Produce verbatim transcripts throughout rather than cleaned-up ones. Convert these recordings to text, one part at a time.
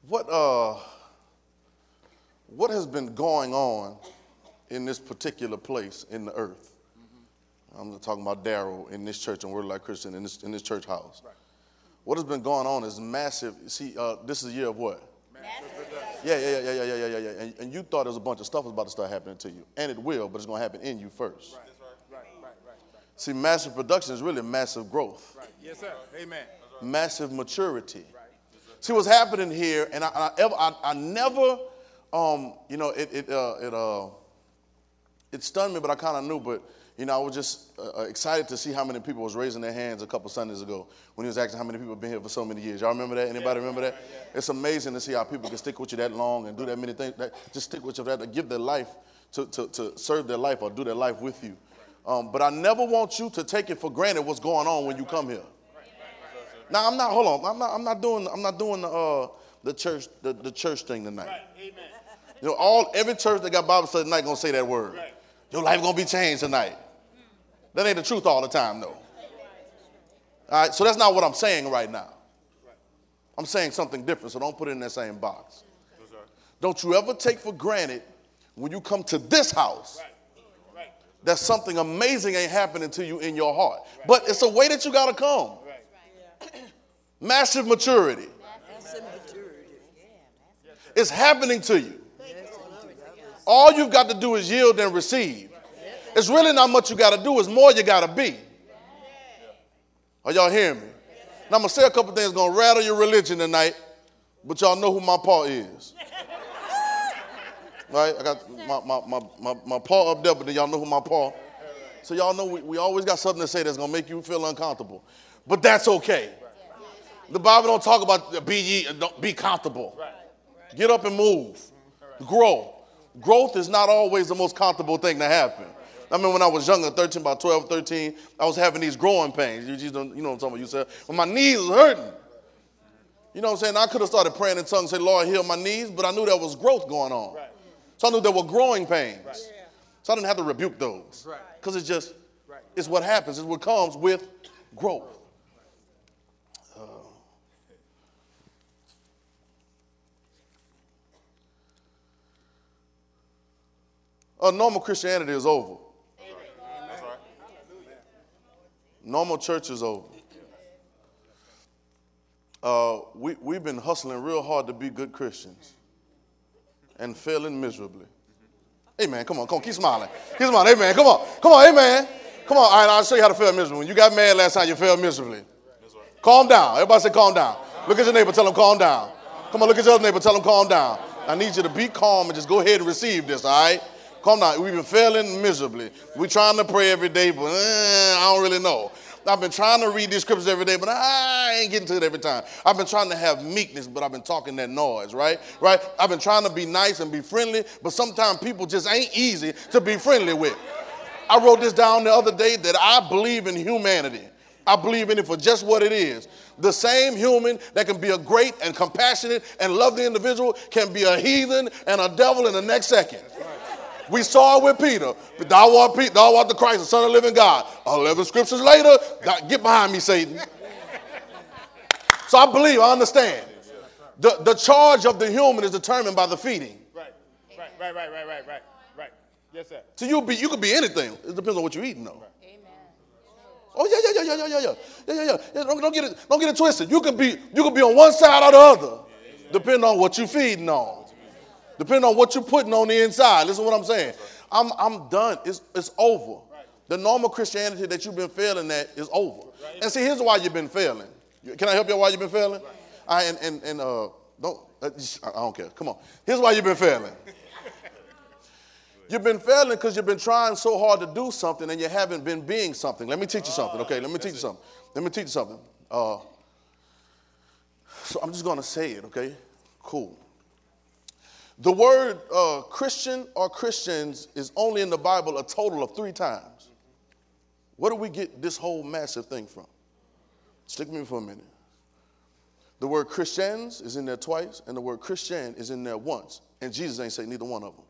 What uh, what has been going on in this particular place in the earth? Mm-hmm. I'm talking about Darrell in this church and Word Life Christian in this in this church house. Right. What has been going on is massive. See, uh, this is a year of what? Massive. Yeah, yeah, yeah, yeah, yeah, yeah, yeah, yeah. And, and you thought there was a bunch of stuff was about to start happening to you, and it will, but it's going to happen in you first. Right. Right, right, right, right. See, massive production is really massive growth. Right. Yes, sir. Amen. Massive maturity. Right. See what's happening here, and I, I, ever, I, I never, um, you know, it it uh, it uh, it stunned me, but I kind of knew. But you know, I was just uh, excited to see how many people was raising their hands a couple Sundays ago when he was asking how many people have been here for so many years. Y'all remember that? Anybody remember that? It's amazing to see how people can stick with you that long and do that many things. That just stick with you that, to give their life to, to to serve their life or do their life with you. Um, but I never want you to take it for granted what's going on when you come here. Now I'm not. Hold on. I'm not. I'm not doing. I'm not doing the uh, the church the, the church thing tonight. Right. Amen. You know, all every church that got Bible study tonight gonna say that word. Right. Your life gonna be changed tonight. That ain't the truth all the time, though. All right. So that's not what I'm saying right now. I'm saying something different. So don't put it in that same box. Don't you ever take for granted when you come to this house that something amazing ain't happening to you in your heart. But it's a way that you gotta come. Massive maturity. Massive maturity. It's happening to you. All you've got to do is yield and receive. It's really not much you got to do. It's more you got to be. Are y'all hearing me? Now I'm going to say a couple things going to rattle your religion tonight, but y'all know who my paw is. Right? I got my, my, my, my, my paw up there, but then y'all know who my paw. So y'all know we, we always got something to say that's going to make you feel uncomfortable. But that's okay. The Bible don't talk about be ye, don't be comfortable. Right. Get up and move. Right. Grow. Growth is not always the most comfortable thing to happen. I mean, when I was younger, thirteen, about twelve, thirteen, I was having these growing pains. You, you know what I'm talking about? You said, when my knees was hurting. You know what I'm saying? I could have started praying in tongues and say, Lord, heal my knees, but I knew there was growth going on. Right. So I knew there were growing pains. Right. So I didn't have to rebuke those. Because right. it's just, right. it's what happens. It's what comes with growth. Uh, normal Christianity is over. That's right. Normal church is over. Uh, we, we've been hustling real hard to be good Christians and failing miserably. Hey, man, come on, come on, keep smiling. Keep smiling. Hey, man, come on. Come on, hey, man. Come on, all right, I'll show you how to fail miserably. When you got mad last time, you failed miserably. Calm down. Everybody say calm down. Look at your neighbor, tell them calm down. Come on, look at your other neighbor, tell them calm down. I need you to be calm and just go ahead and receive this, all right? Calm down. We've been failing miserably. We're trying to pray every day, but eh, I don't really know. I've been trying to read these scriptures every day, but I ain't getting to it every time. I've been trying to have meekness, but I've been talking that noise, right? Right? I've been trying to be nice and be friendly, but sometimes people just ain't easy to be friendly with. I wrote this down the other day that I believe in humanity. I believe in it for just what it is. The same human that can be a great and compassionate and lovely individual can be a heathen and a devil in the next second. We saw it with Peter. Thou art, Peter, thou art the Christ, the Son of the living God. Eleven scriptures later, get behind me, Satan. So I believe, I understand. The, the charge of the human is determined by the feeding. Right, right, right, right, right, right, right, right. Yes, sir. So you be, you could be anything. It depends on what you're eating, though. Amen. Oh yeah, yeah, yeah, yeah, yeah, yeah, yeah, yeah, yeah. yeah don't, don't get it, don't get it twisted. You can be, you can be on one side or the other, depending on what you're feeding on. Depending on what you're putting on the inside. Listen to what I'm saying. I'm, I'm done. It's, it's over. The normal Christianity that you've been failing at is over. And see, here's why you've been failing. Can I help you why you've been failing? I, and and, and uh, don't, I don't care. Come on. Here's why you've been failing. You've been failing because you've been trying so hard to do something and you haven't been being something. Let me teach you something, okay? Let me teach you something. Let me teach you something. Uh, so I'm just going to say it, okay? Cool. The word uh, Christian or Christians is only in the Bible a total of three times. Where do we get this whole massive thing from? Stick with me for a minute. The word Christians is in there twice, and the word Christian is in there once. And Jesus ain't say neither one of them.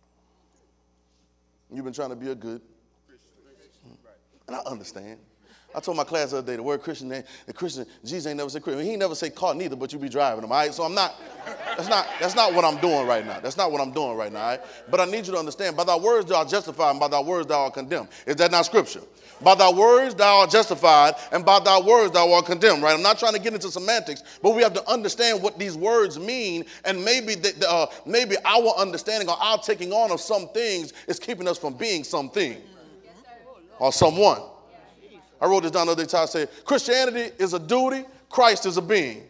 You've been trying to be a good, and I understand. I told my class the other day, the word Christian, name, the Christian, Jesus ain't never said Christian. He ain't never say car neither, but you be driving them, all right? So I'm not, that's not, that's not what I'm doing right now. That's not what I'm doing right now, all right? But I need you to understand, by thy words thou art justified, and by thy words thou art condemned. Is that not scripture? By thy words thou art justified, and by thy words thou art condemned, right? I'm not trying to get into semantics, but we have to understand what these words mean, and maybe the, uh, maybe our understanding or our taking on of some things is keeping us from being something or someone. I wrote this down the other day. I said, Christianity is a duty. Christ is a being.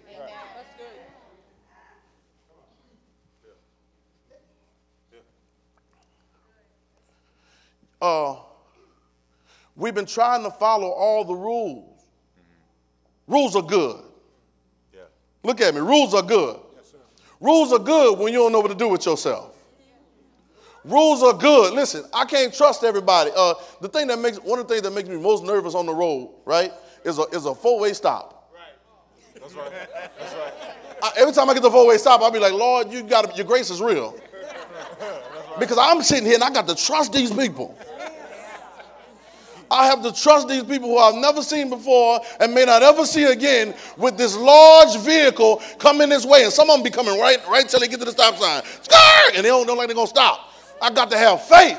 Uh, we've been trying to follow all the rules. Rules are good. Yeah. Look at me. Rules are good. Yes, sir. Rules are good when you don't know what to do with yourself. Rules are good. Listen, I can't trust everybody. Uh, the thing that makes one of the things that makes me most nervous on the road, right, is a is a four-way stop. Right. That's right. That's right. I, every time I get the four-way stop, I'll be like, Lord, you got your grace is real. Right. Because I'm sitting here and I got to trust these people. I have to trust these people who I've never seen before and may not ever see again with this large vehicle coming this way. And some of them be coming right, right till they get to the stop sign. Skirt! And they don't know like they're going to stop. I got to have faith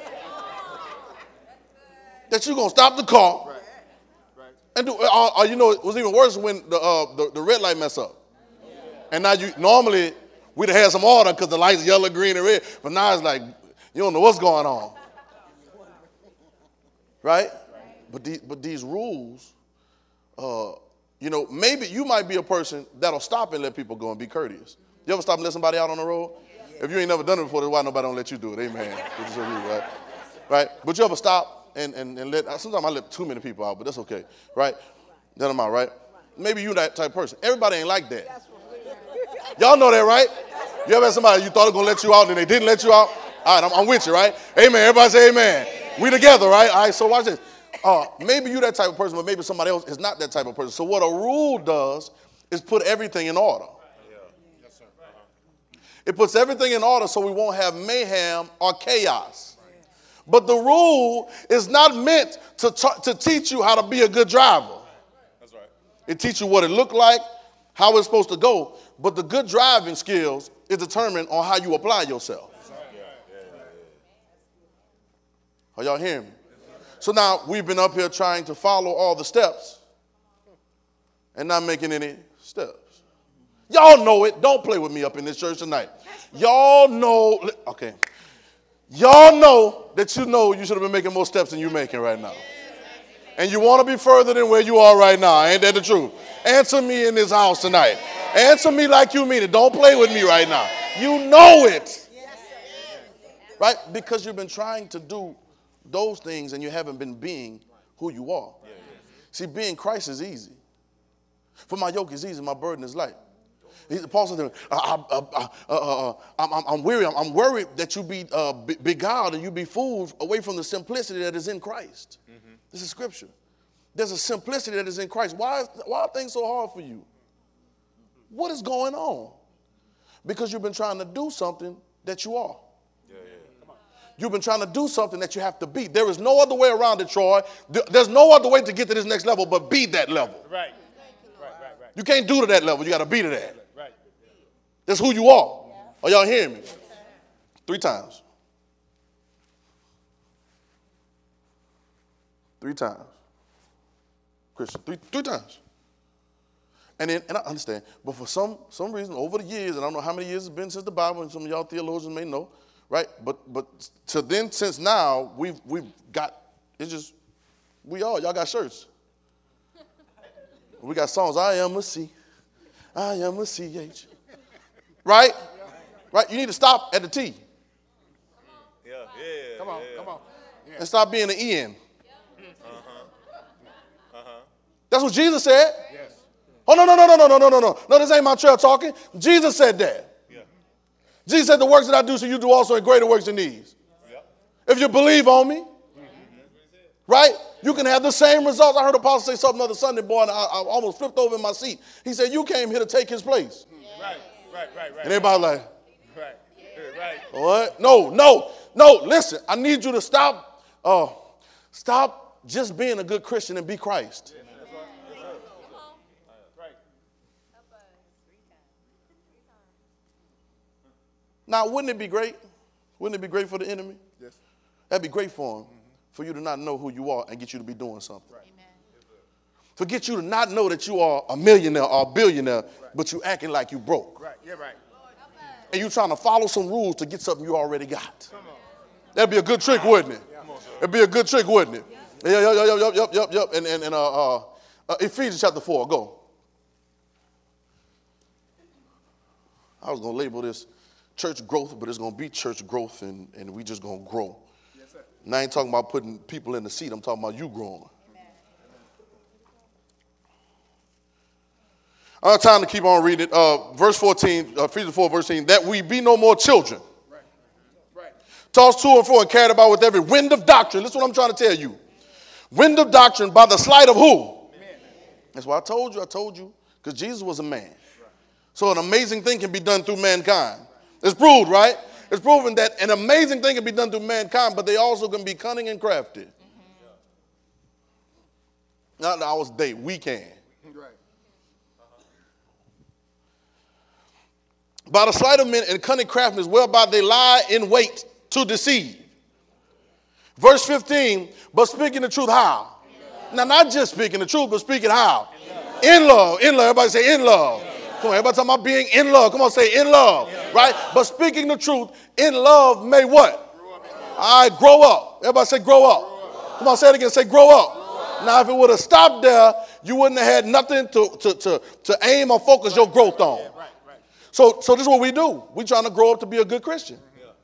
that you're going to stop the car. Right. Right. And do, or, or, you know, it was even worse when the, uh, the, the red light mess up. Yeah. And now you normally we'd have had some order because the lights yellow, green, and red. But now it's like you don't know what's going on. Right? Right. But, the, but these rules, uh, you know, maybe you might be a person that'll stop and let people go and be courteous. You ever stop and let somebody out on the road? If you ain't never done it before, that's why nobody don't let you do it. Amen. Which is so rude, right? Right? But you ever stop and, and, and let, sometimes I let too many people out, but that's okay. Right? Let them out, right? Maybe you that type of person. Everybody ain't like that. Y'all know that, right? You ever had somebody you thought was going to let you out and they didn't let you out? All right, I'm, I'm with you, right? Amen. Everybody say amen. We together, right? All right, so watch this. Uh, maybe you that type of person, but maybe somebody else is not that type of person. So what a rule does is put everything in order. It puts everything in order so we won't have mayhem or chaos. But the rule is not meant to, t- to teach you how to be a good driver. That's right. It teaches you what it looked like, how it's supposed to go. But the good driving skills is determined on how you apply yourself. Are y'all hearing me? So now we've been up here trying to follow all the steps and not making any steps. Y'all know it. Don't play with me up in this church tonight. Y'all know, okay. Y'all know that you know you should have been making more steps than you're making right now. And you want to be further than where you are right now. Ain't that the truth? Answer me in this house tonight. Answer me like you mean it. Don't play with me right now. You know it. Right? Because you've been trying to do those things and you haven't been being who you are. See, being Christ is easy. For my yoke is easy, my burden is light. Paul said, I, I, I, uh, uh, I'm, I'm weary. I'm, I'm worried that you be uh, beguiled and you be fooled away from the simplicity that is in Christ. Mm-hmm. This is scripture. There's a simplicity that is in Christ. Why, is, why are things so hard for you? What is going on? Because you've been trying to do something that you are. Yeah, yeah. Come on. You've been trying to do something that you have to be. There is no other way around it, Troy. There's no other way to get to this next level but be that level. Right. Right, right, right. You can't do to that level. You got to be to that. That's who you are. Are y'all hearing me? Three times. Three times. Christian, three, three times. And then, and I understand, but for some some reason, over the years, and I don't know how many years it's been since the Bible, and some of y'all theologians may know, right? But but to then, since now, we've we've got, it's just, we all, y'all got shirts. We got songs, I am a C, I am a C H. Right? Right? You need to stop at the T. Yeah, yeah. Come on, yeah. come on. Yeah. And stop being an E N. Uh-huh. Uh-huh. That's what Jesus said. Yes. Oh, no, no, no, no, no, no, no, no, no. No, this ain't my trail talking. Jesus said that. Yeah. Jesus said the works that I do, so you do also in greater works than these. Yep. If you believe on me, mm-hmm. right? You can have the same results. I heard a pastor say something the other Sunday, boy, and I, I almost flipped over in my seat. He said, you came here to take his place. Yeah. Right. Right, right, right. And everybody like, right, right. What? No, no, no. Listen, I need you to stop, uh, stop just being a good Christian and be Christ. Now, wouldn't it be great? Wouldn't it be great for the enemy? Yes. That'd be great for him, mm-hmm. for you to not know who you are and get you to be doing something. Right. Amen. For get you to not know that you are a millionaire or a billionaire, right. but you acting like you broke. Right. Yeah, right. And you trying to follow some rules to get something you already got. That'd be a good trick, wouldn't it? It'd be a good trick, wouldn't it? Yeah, yeah, yeah, yeah, yeah, yeah, yeah, yeah. And, and, and uh, uh, uh, Ephesians chapter four, go. I was going to label this church growth, but it's going to be church growth, and, and we just going to grow. Yes, sir. And I ain't talking about putting people in the seat. I'm talking about you growing. I have time to keep on reading it. Uh, verse fourteen, uh, Ephesians four, verse fourteen, that we be no more children. Right. Right. Tossed to and fro and carried about with every wind of doctrine. This is what I'm trying to tell you. Wind of doctrine by the sleight of who? Man. That's why I told you, I told you, because Jesus was a man. Right. So an amazing thing can be done through mankind. It's proved, right? It's proven that an amazing thing can be done through mankind, but they also can be cunning and crafty. Mm-hmm. Not our day, we can. Right. By the sleight of men and cunning craftiness, whereby they lie in wait to deceive. Verse fifteen, but speaking the truth how? Now, not just speaking the truth, but speaking how? In love. In love. Everybody say in love. Come on, everybody talking about being in love. Come on, say in love. Right? But speaking the truth, in love may what? All right, grow up. Everybody say grow up. Come on, say it again. Say grow up. Now, if it would have stopped there, you wouldn't have had nothing to, to, to, to aim or focus your growth on. So, so this is what we do. We're trying to grow up to be a good Christian.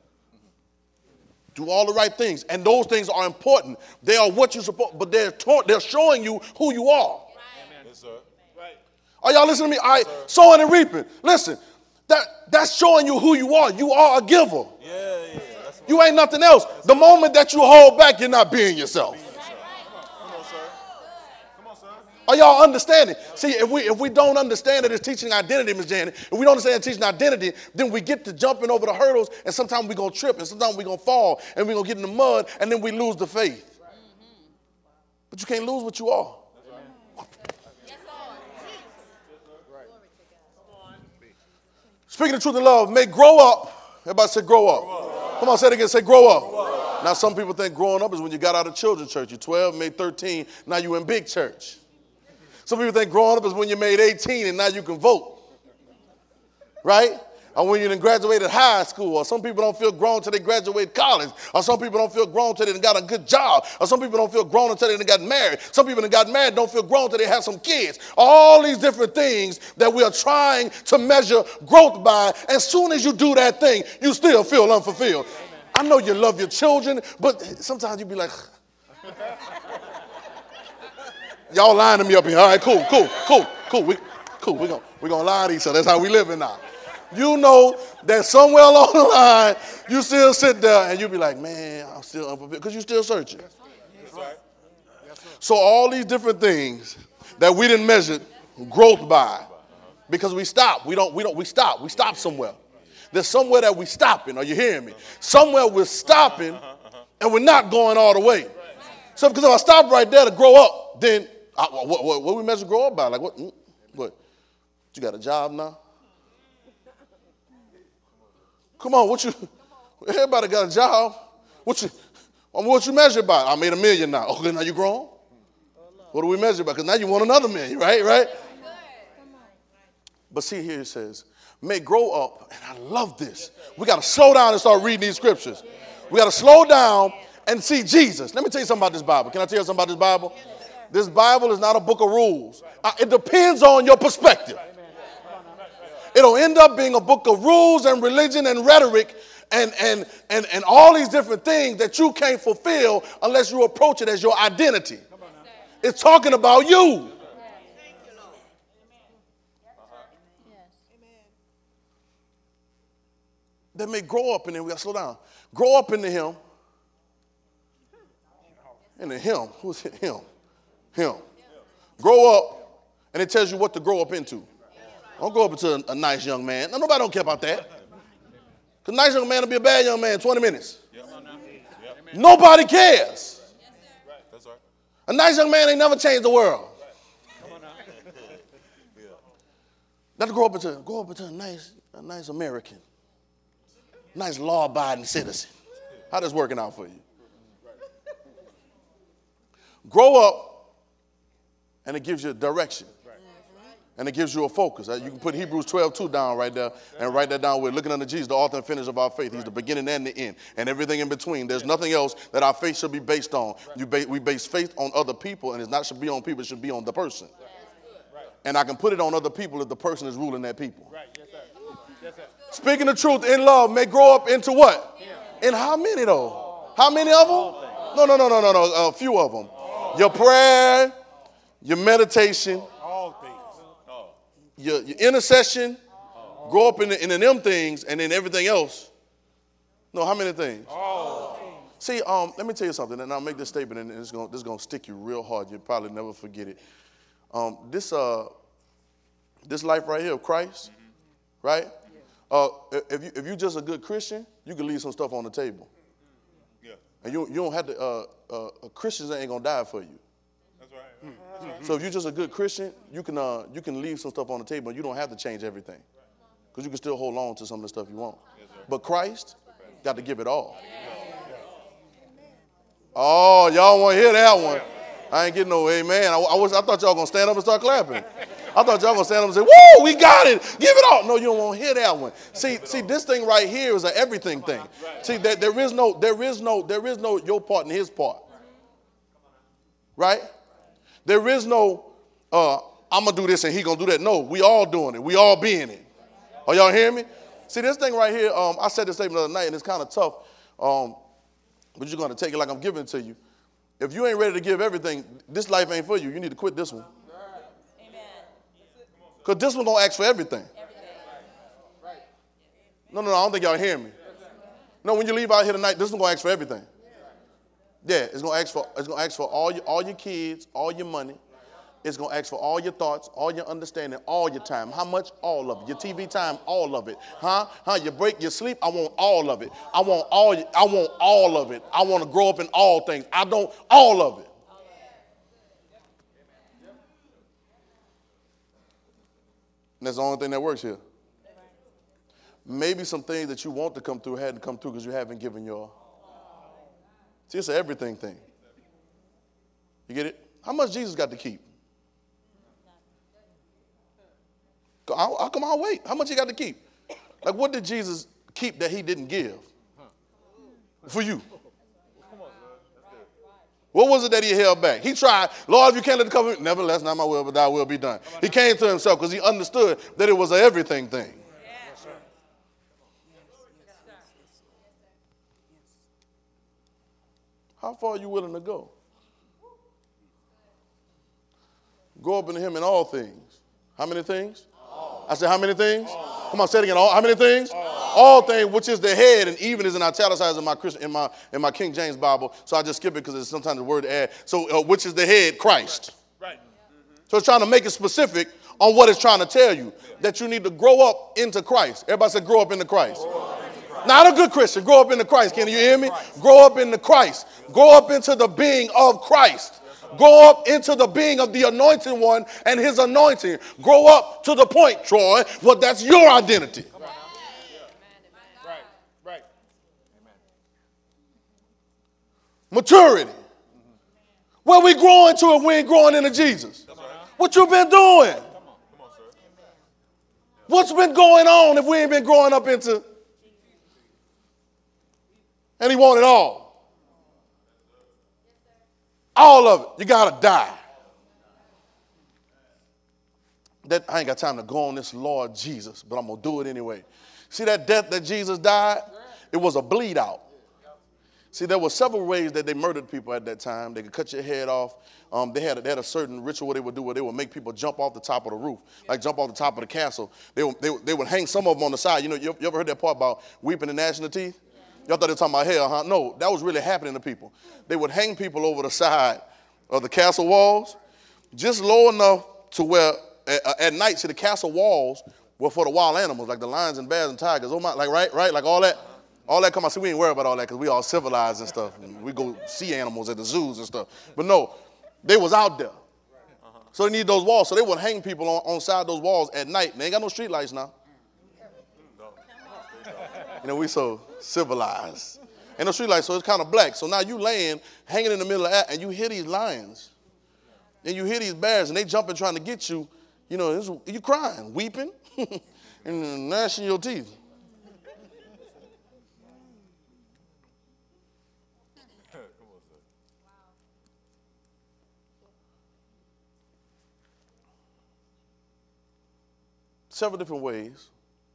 Do all the right things. And those things are important. They are what you're supposed, but they're, taught, they're showing you who you are. Right. Yes, sir. Right. Are y'all listening to me? All right, yes, sowing and reaping. Listen, that, that's showing you who you are. You are a giver. Yeah, yeah. That's you ain't nothing else. The moment that you hold back, you're not being yourself. Are y'all understanding? See, if we if we don't understand that it's teaching identity, Miz Janet, if we don't understand teaching identity, then we get to jumping over the hurdles, and sometimes we're going to trip, and sometimes we're going to fall, and we're going to get in the mud, and then we lose the faith. But you can't lose what you are. Speaking the truth in love, may grow up. Everybody say grow up. Come on, say it again. Say grow up. Now, some people think growing up is when you got out of children's church. You're twelve, made thirteen, now you're in big church. Some people think growing up is when you made eighteen and now you can vote, right? Or when you done graduated high school. Or some people don't feel grown until they graduate college. Or some people don't feel grown until they got a good job. Or some people don't feel grown until they done got married. Some people that got married don't feel grown until they have some kids. All these different things that we are trying to measure growth by. As soon as you do that thing, you still feel unfulfilled. I know you love your children, but sometimes you be like... Y'all lying to me up here. All right, cool, cool, cool, cool. We, cool. We're going we gonna lie to each other. That's how we living now. You know that somewhere along the line, you still sit there and you be like, man, I'm still unfulfilled. Because you're still searching. That's right. So all these different things that we didn't measure growth by, because we stop. We don't, we don't, we stop. We stop somewhere. There's somewhere that we stopping. Are you hearing me? Somewhere we're stopping and we're not going all the way. So because if I stop right there to grow up, then I, what, what, what we measure grow up by? Like what? What? You got a job now? Come on, what you? Everybody got a job. What you? What you measure by? I made a million now. Okay, now you grown? What do we measure by? Because now you want another million, right? Right? But see here it says, may grow up, and I love this. We got to slow down and start reading these scriptures. We got to slow down and see Jesus. Let me tell you something about this Bible. Can I tell you something about this Bible? This Bible is not a book of rules. Uh, it depends on your perspective. It'll end up being a book of rules and religion and rhetoric and, and, and, and all these different things that you can't fulfill unless you approach it as your identity. It's talking about you. That may grow up in him. We got to slow down. Grow up into him. Into him. Who's him? Him. Grow up, and it tells you what to grow up into. Don't grow up into a, a nice young man. No, nobody don't care about that. Because a nice young man will be a bad young man in twenty minutes. Nobody cares. A nice young man ain't never changed the world. Not to grow up into, grow up into a nice, a nice American, nice law-abiding citizen. How this working out for you? Grow up, and it gives you direction. And it gives you a focus. You can put Hebrews twelve two down right there and write that down with looking unto Jesus, the author and finisher of our faith. He's the beginning and the end and everything in between. There's nothing else that our faith should be based on. You ba- we base faith on other people, and it's not should be on people, it should be on the person. And I can put it on other people if the person is ruling that people. Speaking the truth in love may grow up into what? In how many though? How many of them? No, no, no, no, no, no. A few of them. Your prayer, your meditation, Your, your intercession, oh. grow up in, the, in the them things, and then everything else. No, how many things? Oh. See, um, let me tell you something, and I'll make this statement, and it's going this is going to stick you real hard. You'll probably never forget it. Um, this uh, this life right here of Christ, mm-hmm. right? Uh, if you if you're just a good Christian, you can leave some stuff on the table. Yeah. And you you don't have to. Uh, uh, Christians ain't gonna die for you. So if you're just a good Christian, you can uh, you can leave some stuff on the table. You don't have to change everything because you can still hold on to some of the stuff you want. Yes, but Christ got to give it all. Oh, y'all want to hear that one? I ain't getting no amen. I, I, wish, I thought y'all going to stand up and start clapping. I thought y'all going to stand up and say, woo, we got it. Give it all. No, you don't want to hear that one. See, see, this thing right here is an everything thing. See, there, there is no, there is no, there is no your part and his part. Right? There is no, uh, I'm going to do this and he going to do that. No, we all doing it. We all being it. Are y'all hearing me? See, this thing right here, um, I said this statement the other night, and it's kind of tough, um, but you're going to take it like I'm giving it to you. If you ain't ready to give everything, this life ain't for you. You need to quit this one. Because this one don't ask for everything. No, no, no, I don't think y'all hear me. No, when you leave out here tonight, this one going to ask for everything. Yeah, it's gonna ask for it's gonna ask for all your all your kids, all your money. It's gonna ask for all your thoughts, all your understanding, all your time. How much? All of it. Your T V time, all of it. Huh? Huh? Your break, your sleep. I want all of it. I want all. I want all of it. I want to grow up in all things. I don't all of it. And that's the only thing that works here. Maybe some things that you want to come through hadn't come through because you haven't given your. See, it's an everything thing. You get it? How much Jesus got to keep? How, how come I'll wait? How much he got to keep? Like, what did Jesus keep that he didn't give for you? What was it that he held back? He tried, Lord, if you can't let it cover me, nevertheless, not my will, but thy will be done. He came to himself because he understood that it was an everything thing. How far are you willing to go? Grow up in him in all things. How many things? All. I said, how many things? All. Come on, say it again. All, how many things? All. All things, which is the head, and even is in italicized in my Christian, in my in my King James Bible. So I just skip it because it's sometimes the word to add. So uh, which is the head? Christ. Right. Mm-hmm. So it's trying to make it specific on what it's trying to tell you, that you need to grow up into Christ. Everybody say, grow up into Christ. Not a good Christian. Grow up into Christ. Can you hear me? Grow up into Christ. Grow up into the being of Christ. Grow up into the being of the anointed one and his anointing. Grow up to the point, Troy, well, that's your identity. Right, right. Maturity. Where we growing to if we ain't growing into Jesus? What you been doing? What's been going on if we ain't been growing up into? And he wanted all. All of it. You got to die. That I ain't got time to go on this Lord Jesus, but I'm going to do it anyway. See that death that Jesus died? It was a bleed out. See, there were several ways that they murdered people at that time. They could cut your head off. Um, they, had a, they had a certain ritual they would do where they would make people jump off the top of the roof, like jump off the top of the castle. They would, they, they would hang some of them on the side. You know, you, you ever heard that part about weeping and gnashing of teeth? Y'all thought they were talking about hell, huh? No, that was really happening to people. They would hang people over the side of the castle walls, just low enough to where at, at night, see, the castle walls were for the wild animals, like the lions and bears and tigers. Oh my, like right, right, like all that, all that. Come on, see, we ain't worried about all that because we all civilized and stuff. And we go see animals at the zoos and stuff. But no, They was out there. So they need those walls. So they would hang people on, on side of those walls at night. And they ain't got no street lights now. You know, we so civilized. Ain't no street lights, so it's kind of black. So now you laying, hanging in the middle of that, and you hear these lions. And you hear these bears, and they jumping trying to get you. You know, you crying, weeping, and gnashing your teeth. Several different ways.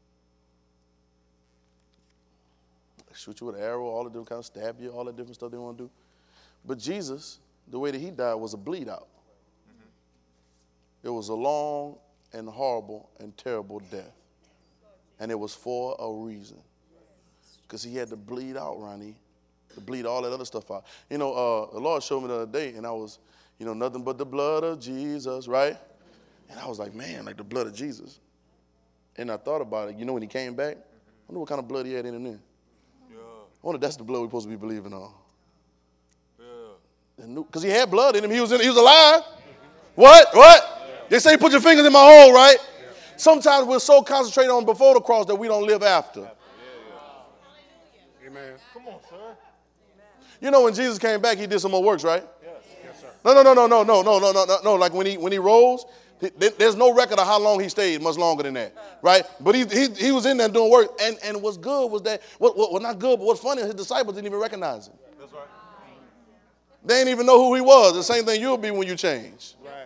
They shoot you with an arrow, all the different kinds, stab you, all the different stuff they want to do. But Jesus, the way that he died was a bleed out. Mm-hmm. It was a long and horrible and terrible death. And it was for a reason. Because he had to bleed out, Ronnie, to bleed all that other stuff out. You know, uh, the Lord showed me the other day, and I was, you know, nothing but the blood of Jesus, right? And I was like, man, like the blood of Jesus. And I thought about it. You know, when he came back, I wonder what kind of blood he had in him then. Yeah. I wonder if that's the blood we're supposed to be believing on. Yeah. Because he had blood in him. He was in, he was alive. What? What? Yeah. They say put your fingers in my hole, right? Yeah. Sometimes we're so concentrated on before the cross that we don't live after. Yeah, yeah. Amen. Come on, sir. You know, when Jesus came back, he did some more works, right? Yes. Yes, sir. No, no, no, no, no, no, no, no, no, no, no. Like when he when he rose, there's no record of how long he stayed, much longer than that, right? But he he, he was in there doing work, and, and what's good was that, what, what, well, not good, but what's funny, his disciples didn't even recognize him. That's right. They didn't even know who he was. The same thing you'll be when you change. Right.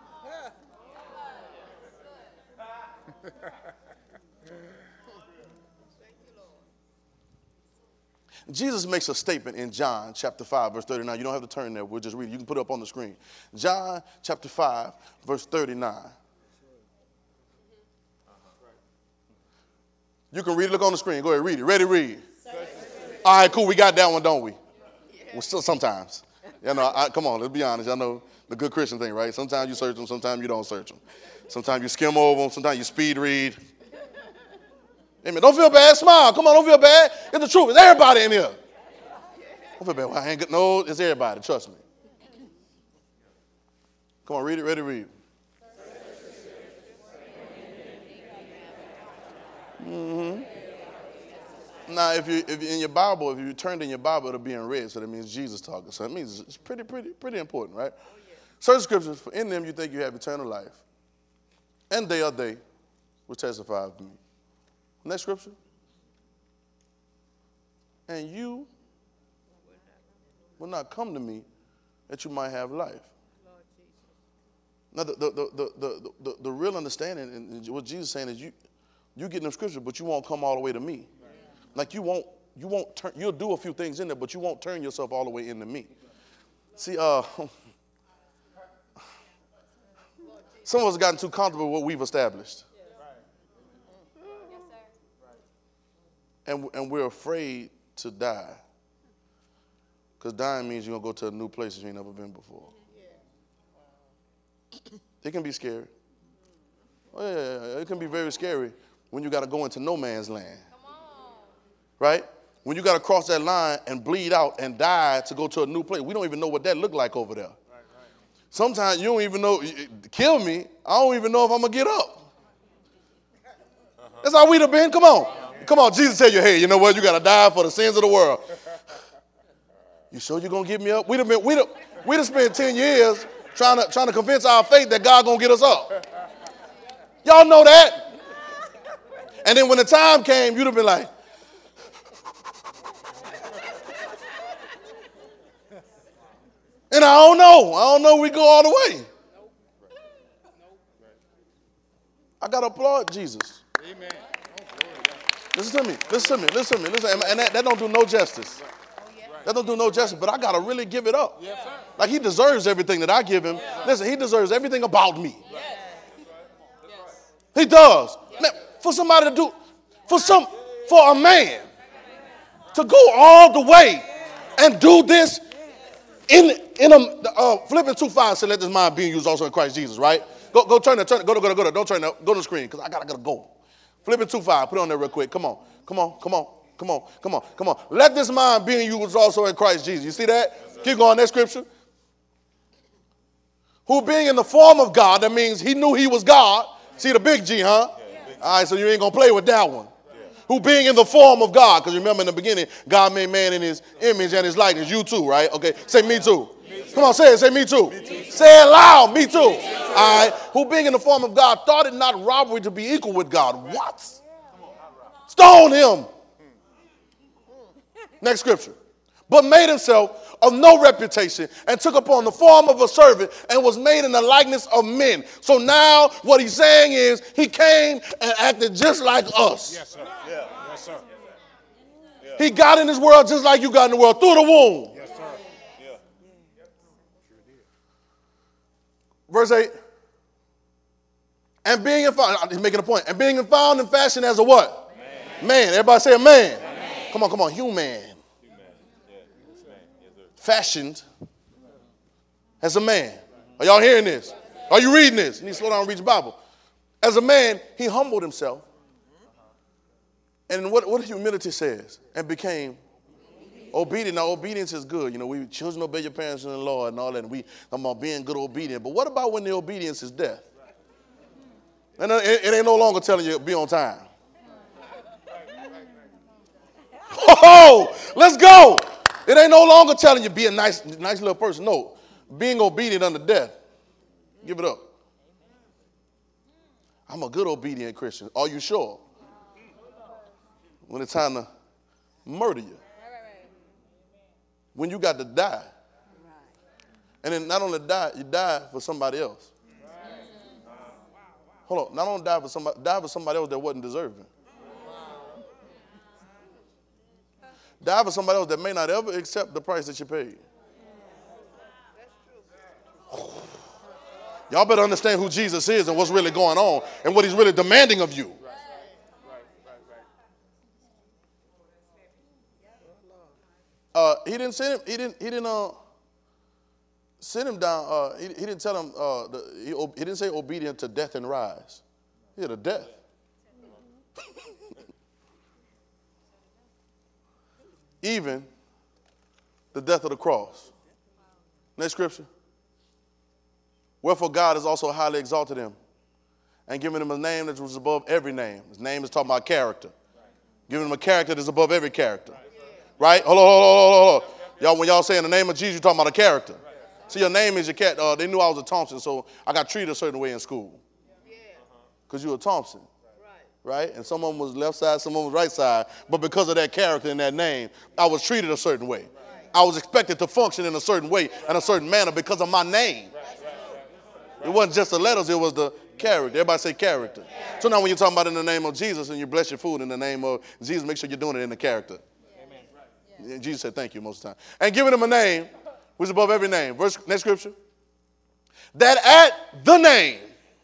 Jesus makes a statement in John chapter five, verse thirty-nine. You don't have to turn there. We'll just read it. You can put it up on the screen. John chapter five, verse thirty-nine. You can read it. Look on the screen. Go ahead, read it. Ready, read. All right, cool. We got that one, don't we? Well, still sometimes. You know, I, come on, let's be honest. I know the good Christian thing, right? Sometimes you search them, sometimes you don't search them. Sometimes you skim over them, sometimes you speed read. Amen. Don't feel bad. Smile. Come on, don't feel bad. It's the truth. It's everybody in here. Don't feel bad. Well, I ain't good. No, it's everybody. Trust me. Come on, read it. Ready, read. Mm-hmm. Now, if you if you in your Bible, if you turned in your Bible, it'll be in red, so that means Jesus talking. So it means it's pretty, pretty, pretty important, right? Oh, yeah. Certain scriptures, for in them you think you have eternal life, and they are they which testify of me. Next scripture. And you will not come to me that you might have life. Now, the the the the the, the, the real understanding and what Jesus is saying is you you get them scriptures, but you won't come all the way to me. Like you won't you won't turn. You'll do a few things in there, but you won't turn yourself all the way into me. See, uh, some of us have gotten too comfortable with what we've established. And, and we're afraid to die. Because dying means you're going to go to a new place you ain't never been before. It can be scary. Oh, yeah, it can be very scary when you got to go into no man's land. Right? When you got to cross that line and bleed out and die to go to a new place. We don't even know what that looked like over there. Right, right. Sometimes you don't even know, kill me, I don't even know if I'm going to get up. Uh-huh. That's how we'd have been. Come on. Come on, Jesus tell you, hey, you know what? You got to die for the sins of the world. You sure you're going to get me up? We'd have been, we'd have, we'd have spent ten years trying to, trying to convince our faith that God going to get us up. Y'all know that? And then when the time came, you'd have been like, and I don't know. I don't know we go all the way. I got to applaud Jesus. Amen. Listen to me, listen to me, listen to me, listen, and that, that don't do no justice. That don't do no justice, but I got to really give it up. Like he deserves everything that I give him. Listen, he deserves everything about me. He does. Man, for somebody to do, for some, for a man to go all the way and do this in, in a, uh, Philippians two five said, let this mind be in you also in Christ Jesus, right? Go, go turn it, turn it, go to, go to, go to, don't turn it, go to the screen, because I got, I got to go. Philippians two five, put it on there real quick. Come on, come on, come on, come on, come on, come on. Let this mind be in you was also in Christ Jesus. You see that? Yes, keep going, that scripture. Who being in the form of God, that means he knew he was God. See the big G, huh? All right, so you ain't going to play with that one. Who being in the form of God, because remember in the beginning, God made man in his image and his likeness. You too, right? Okay, say me too. Me too. Come on, say it, say me too. me too. Say it loud, me too. me too. All right, who being in the form of God, thought it not robbery to be equal with God. What? Stone him. Next scripture. But made himself of no reputation and took upon the form of a servant and was made in the likeness of men. So now what he's saying is he came and acted just like us. Yes, sir. Yeah. Yes, sir. Yeah. He got in this world just like you got in the world, through the womb. Yes, sir. Yeah. Verse eight. And being found, he's making a point, and being found in fashion as a what? Man. Man. Everybody say a man. man. Come on, come on, human. Fashioned as a man. Are y'all hearing this? Are you reading this? You need to slow down and read your Bible. As a man, he humbled himself. And what, what humility says, and became obedient. Now, obedience is good. You know, we children obey your parents in the Lord and all that. And we talking about being good obedient. But what about when the obedience is death? And it, it ain't no longer telling you be on time. Oh, let's go. It ain't no longer telling you be a nice, nice little person. No, being obedient unto death. Give it up. I'm a good obedient Christian. Are you sure? When it's time to murder you. When you got to die. And then not only die, you die for somebody else. Hold on. Not only die for somebody, die for somebody else that wasn't deserving. Die for somebody else that may not ever accept the price that you paid. Y'all better understand who Jesus is and what's really going on and what he's really demanding of you. Uh, he didn't send him. He didn't. He didn't. Uh, send him down. Uh, he, he didn't tell him. Uh, the, he, he didn't say obedient to death and rise. He had a death. Even the death of the cross. Next scripture. Wherefore God has also highly exalted him and given him a name that was above every name. His name is talking about character. Giving him a character that's above every character. Right? Hold on, hold on, hold on, hold on. Y'all, when y'all say in the name of Jesus, you're talking about a character. See, your name is your cat. Uh, they knew I was a Thompson, so I got treated a certain way in school. Because you were a Thompson. Right? And someone was left side, someone was right side. But because of that character and that name, I was treated a certain way. I was expected to function in a certain way and a certain manner because of my name. It wasn't just the letters, it was the character. Everybody say character. So now when you're talking about in the name of Jesus and you bless your food in the name of Jesus, make sure you're doing it in the character. Amen. Jesus said thank you most of the time. And giving him a name which is above every name. Verse, next scripture. That at the name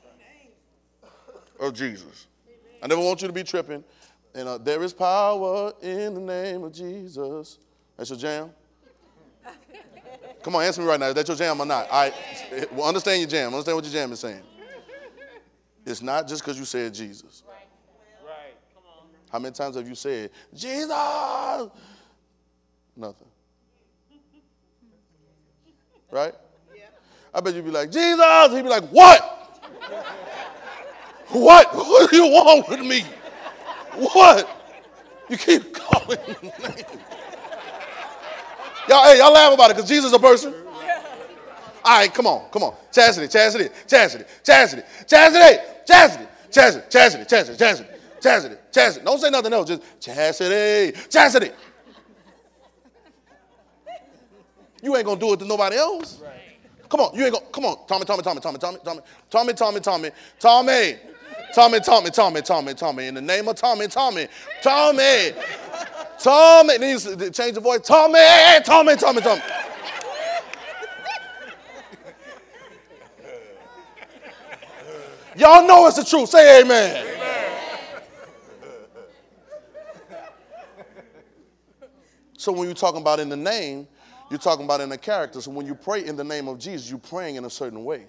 of Jesus. I never want you to be tripping. And uh, there is power in the name of Jesus. That's your jam? Come on, answer me right now. Is that your jam or not? All right. Well, understand your jam. Understand what your jam is saying. It's not just because you said Jesus. Right. Right. Come on. How many times have you said, Jesus? Nothing. Right? Yeah. I bet you'd be like, Jesus. He'd be like, what? What? What do you want with me? What? You keep calling his name. Y'all, hey, y'all laugh about it because Jesus is a person. Yeah. All right, come on, come on. Chastity, chastity, chastity, chastity, chastity, chastity, chastity, chastity, chastity, chastity, chastity, chastity. Don't say nothing else, just chastity, chastity. You ain't gonna do it to nobody else. Come on, you ain't gonna, come on. Tommy, Tommy, Tommy, Tommy, Tommy, Tommy, Tommy, Tommy, Tommy, Tommy. Tommy, Tommy, Tommy, Tommy, Tommy. In the name of Tommy, Tommy, Tommy, Tommy. Needs to change the voice. Tommy, Tommy, Tommy, Tommy. Y'all know it's the truth. Say amen. Amen. So when you're talking about in the name, you're talking about in the character. So when you pray in the name of Jesus, you're praying in a certain way.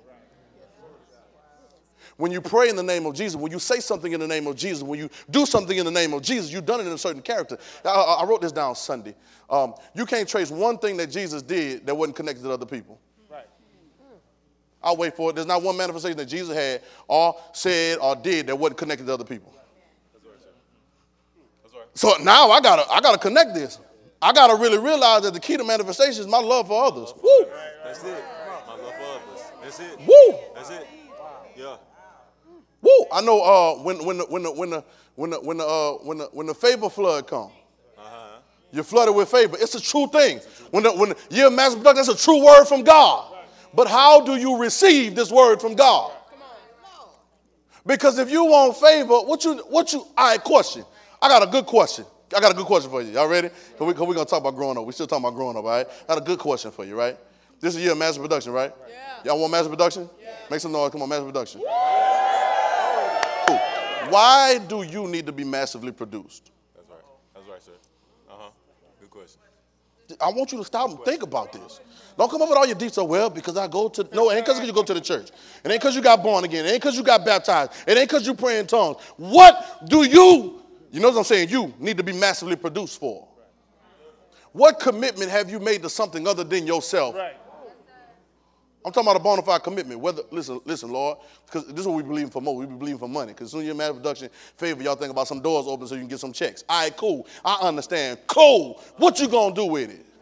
When you pray in the name of Jesus, when you say something in the name of Jesus, when you do something in the name of Jesus, you've done it in a certain character. I, I wrote this down Sunday. Um, you can't trace one thing that Jesus did that wasn't connected to other people. Right. I'll wait for it. There's not one manifestation that Jesus had or said or did that wasn't connected to other people. That's right, sir. That's right. So now I gotta I gotta connect this. I gotta really realize that the key to manifestation is my love for others. Woo! That's it. My love for others. That's it. Woo! That's it. Yeah. Woo! I know uh, when when the when the when the when the when the uh, when the when the favor flood comes. Uh-huh. You're flooded with favor. It's a true thing. A true when the when the year of mass production, that's a true word from God. But how do you receive this word from God? Because if you want favor, what you, what you, all right, question. I got a good question. I got a good question for you. Y'all ready? Because we, we're going to talk about growing up. We're still talking about growing up, all right? I got a good question for you, right? This is a year of massive production, right? Yeah. Y'all want massive production? Yeah. Make some noise. Come on, massive production. Cool. Why do you need to be massively produced? That's right. That's right, sir. Uh-huh. Good question. I want you to stop and think about this. Don't come up with all your details. Well, because I go to, no, it ain't because you go to the church. It ain't because you got born again. It ain't because you got baptized. It ain't because you pray in tongues. What do you, you know what I'm saying, you need to be massively produced for? What commitment have you made to something other than yourself? Right. I'm talking about a bona fide commitment. Whether, listen, listen, Lord, because this is what we believe for more. We believe for money. Because as soon as you're mass production favor, y'all think about some doors open so you can get some checks. All right, cool. I understand. Cool. What you gonna do with it?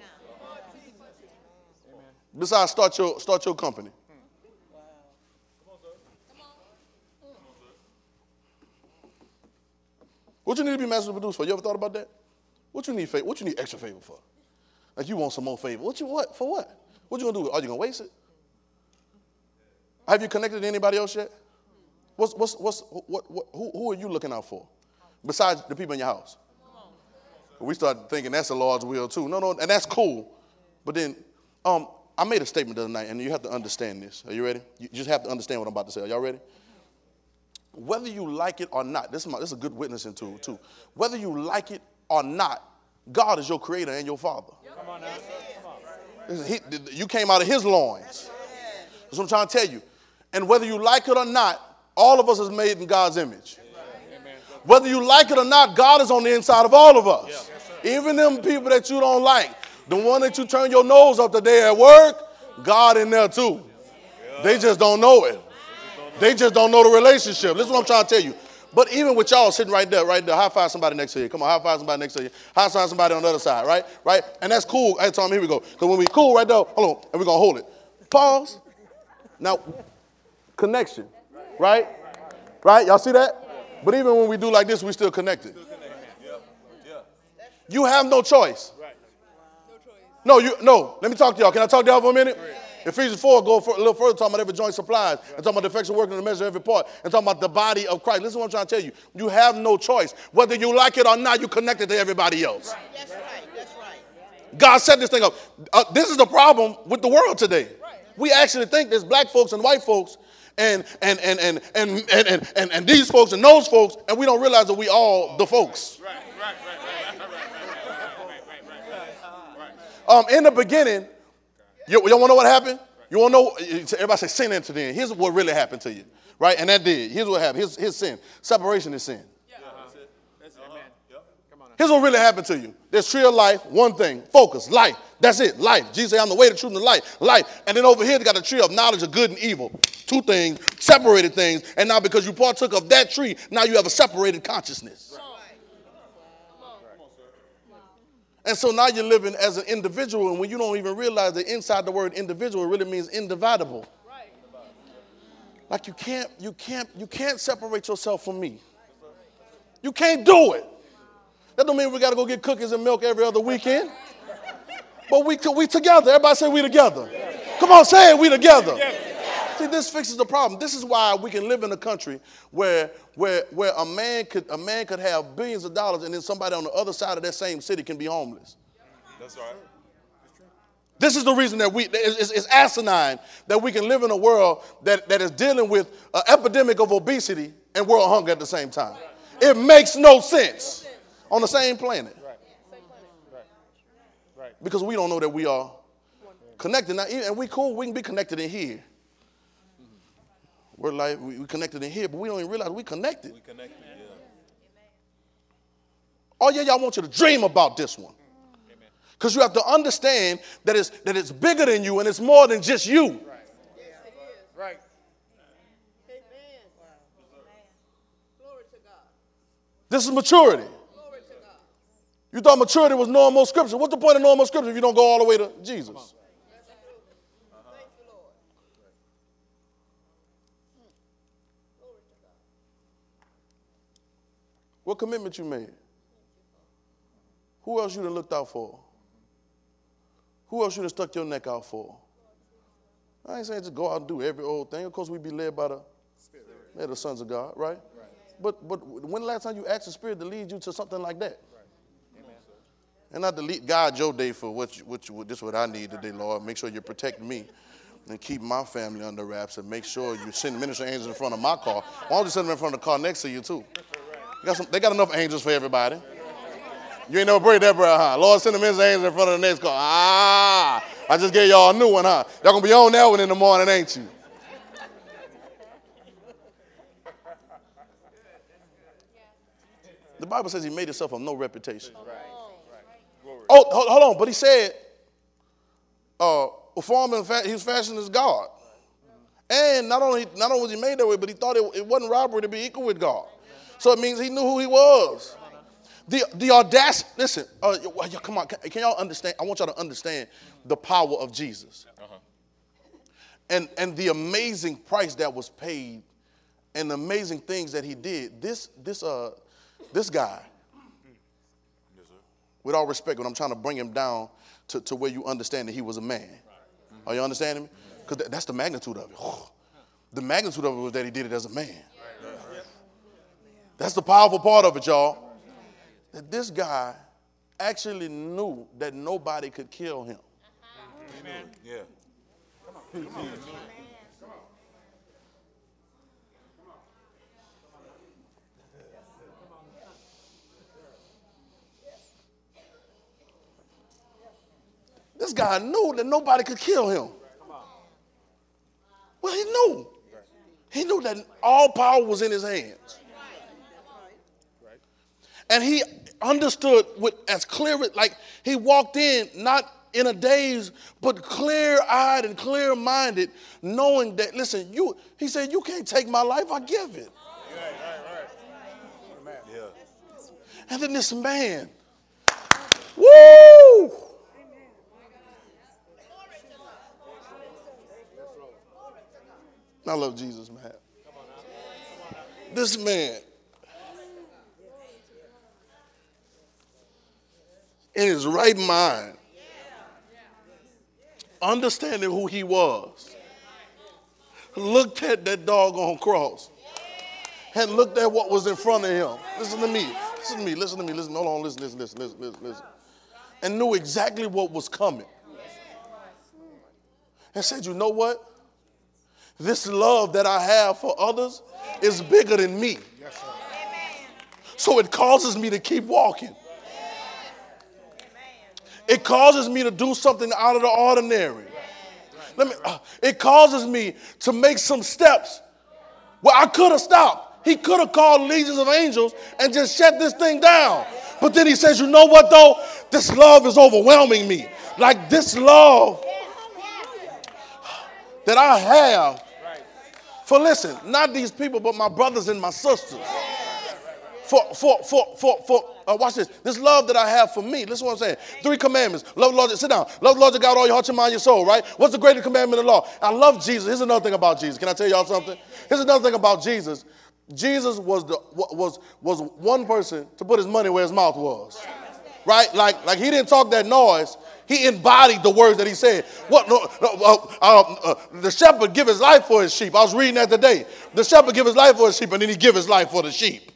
Besides, start your start your company. What you need to be massively produced for? You ever thought about that? What you need favor? What you need extra favor for? Like you want some more favor. What you what? For what? What you gonna do with it? Are you gonna waste it? Have you connected to anybody else yet? What's what's what's what, what who, who are you looking out for? Besides the people in your house. We start thinking that's the Lord's will too. No, no, and that's cool. But then um I made a statement the other night, and you have to understand this. Are you ready? You just have to understand what I'm about to say. Are y'all ready? Whether you like it or not, this is, my, this is a good witnessing tool, too. Whether you like it or not, God is your creator and your father. Come on now. Come on. He, you came out of his loins. That's what I'm trying to tell you. And whether you like it or not, all of us is made in God's image. Whether you like it or not, God is on the inside of all of us. Even them people that you don't like. The one that you turn your nose up today at work, God in there too. They just don't know it. They just don't know the relationship. This is what I'm trying to tell you. But even with y'all sitting right there, right there, high five somebody next to you. Come on, high five somebody next to you. High five somebody on the other side, right? Right? And that's cool. Hey, Tom, here we go. Because when we cool right there, hold on, and we're going to hold it. Pause. Now, connection, right? Right? Y'all see that? But even when we do like this, we still connected. You have no choice. No, you no. Let me talk to y'all. Can I talk to y'all for a minute? Right. Ephesians four, go for, a little further, talking about every joint supplies, right. And talking about the effectual working in the measure of every part, and talking about the body of Christ. Listen to what I'm trying to tell you. You have no choice. Whether you like it or not, you're connected to everybody else. Right. That's right. That's right. God set this thing up. Uh, this is the problem with the world today. Right. We actually think there's black folks and white folks, and and and and and and and, and, and these folks and those folks, and we don't realize that we all the folks. Right. Right. Right. Um, in the beginning, you, you want to know what happened? You want to know? Everybody say sin entered in. Here's what really happened to you, right? And that did. Here's what happened. Here's, here's sin. Separation is sin. Yeah, that's it. That's it. Amen. Yep. Come on now. Here's what really happened to you. There's tree of life, one thing, focus, life. That's it, life. Jesus said, I'm the way, the truth, and the life. Life. And then over here, they got the tree of knowledge of good and evil. Two things, separated things. And now because you partook of that tree, now you have a separated consciousness. Right. And so now you're living as an individual, and when you don't even realize that inside the word individual, it really means indivisible. Right. Like you can't, you can't, you can't separate yourself from me. You can't do it. That don't mean we got to go get cookies and milk every other weekend. But we we together. Everybody say we together. Come on, say it, we together. See, this fixes the problem. This is why we can live in a country where where where a man could a man could have billions of dollars, and then somebody on the other side of that same city can be homeless. That's right. This is the reason that we it's, it's asinine that we can live in a world that, that is dealing with an epidemic of obesity and world hunger at the same time. It makes no sense on the same planet. Because we don't know that we are connected. Now, and we cool, we can be connected in here. We're like, we connected in here, but we don't even realize we connected. We connected, yeah. Oh, yeah, y'all want you to dream about this one. Because you have to understand that it's, that it's bigger than you and it's more than just you. Right. Amen. Glory to God. This is maturity. Glory to God. You thought maturity was normal scripture. What's the point of normal scripture if you don't go all the way to Jesus? That's true. Thank you, Lord. Glory to God. What commitment you made? Who else you done looked out for? Who else you done stuck your neck out for? I ain't saying just go out and do every old thing. Of course, we be led by the Spirit. They're the sons of God, right? Right. But but when the last time you asked the Spirit to lead you to something like that? Right. Amen. And not to lead, guide your day for what you, what you, this is what I need today, Lord. Make sure you protect me and keep my family under wraps and make sure you send minister angels in front of my car. Why don't you send them in front of the car next to you, too? You got some, they got enough angels for everybody. You ain't never prayed that prayer, huh? Lord, send the minister angels in front of the next car. Ah, I just gave y'all a new one, huh? Y'all going to be on that one in the morning, ain't you? The Bible says he made himself of no reputation. Oh, hold, hold on. But he said, uh, form and fa- he was fashioned as God. And not only, not only was he made that way, but he thought it, it wasn't robbery to be equal with God. So it means he knew who he was. The, the audacity, listen, uh, come on, can, can y'all understand? I want y'all to understand the power of Jesus. Uh-huh. And, and the amazing price that was paid and the amazing things that he did. This, this, uh, this guy, yes, sir. With all respect, when I'm trying to bring him down to, to where you understand that he was a man. Mm-hmm. Are you understanding me? Because th- that's the magnitude of it. The magnitude of it was that he did it as a man. Right. That's the powerful part of it, y'all. That this guy actually knew that nobody could kill him. Amen. Yeah. Come on. Come on. This guy knew that nobody could kill him. Well, he knew. He knew that all power was in his hands. And he understood with as clear, like he walked in, not in a daze, but clear-eyed and clear-minded, knowing that, listen, you, he said, you can't take my life, I give it. Right, right, right. Yeah. And then this man, woo! I love Jesus, man. This man, in his right mind, understanding who he was, looked at that doggone cross and looked at what was in front of him. Listen to me. Listen to me. Listen to me. Listen. Hold on. Listen, listen, listen, listen, listen, listen. And knew exactly what was coming. And said, you know what? This love that I have for others is bigger than me. So it causes me to keep walking. It causes me to do something out of the ordinary. Let me. Uh, it causes me to make some steps where I could have stopped. He could have called legions of angels and just shut this thing down. But then he says, you know what though? This love is overwhelming me. Like this love that I have for, listen, not these people, but my brothers and my sisters. For, for, for, for, for, uh, watch this. This love that I have for me. Listen to what I'm saying. Three commandments. Love the Lord. Sit down. Love the Lord your God, all your heart, your mind, your soul, right? What's the greatest commandment of the law? I love Jesus. Here's another thing about Jesus. Can I tell y'all something? Here's another thing about Jesus. Jesus was the was was one person to put his money where his mouth was. Right? Like, like he didn't talk that noise. He embodied the words that he said. What? No, no, uh, uh, uh, the shepherd give his life for his sheep. I was reading that today. The shepherd give his life for his sheep, and then he give his life for the sheep.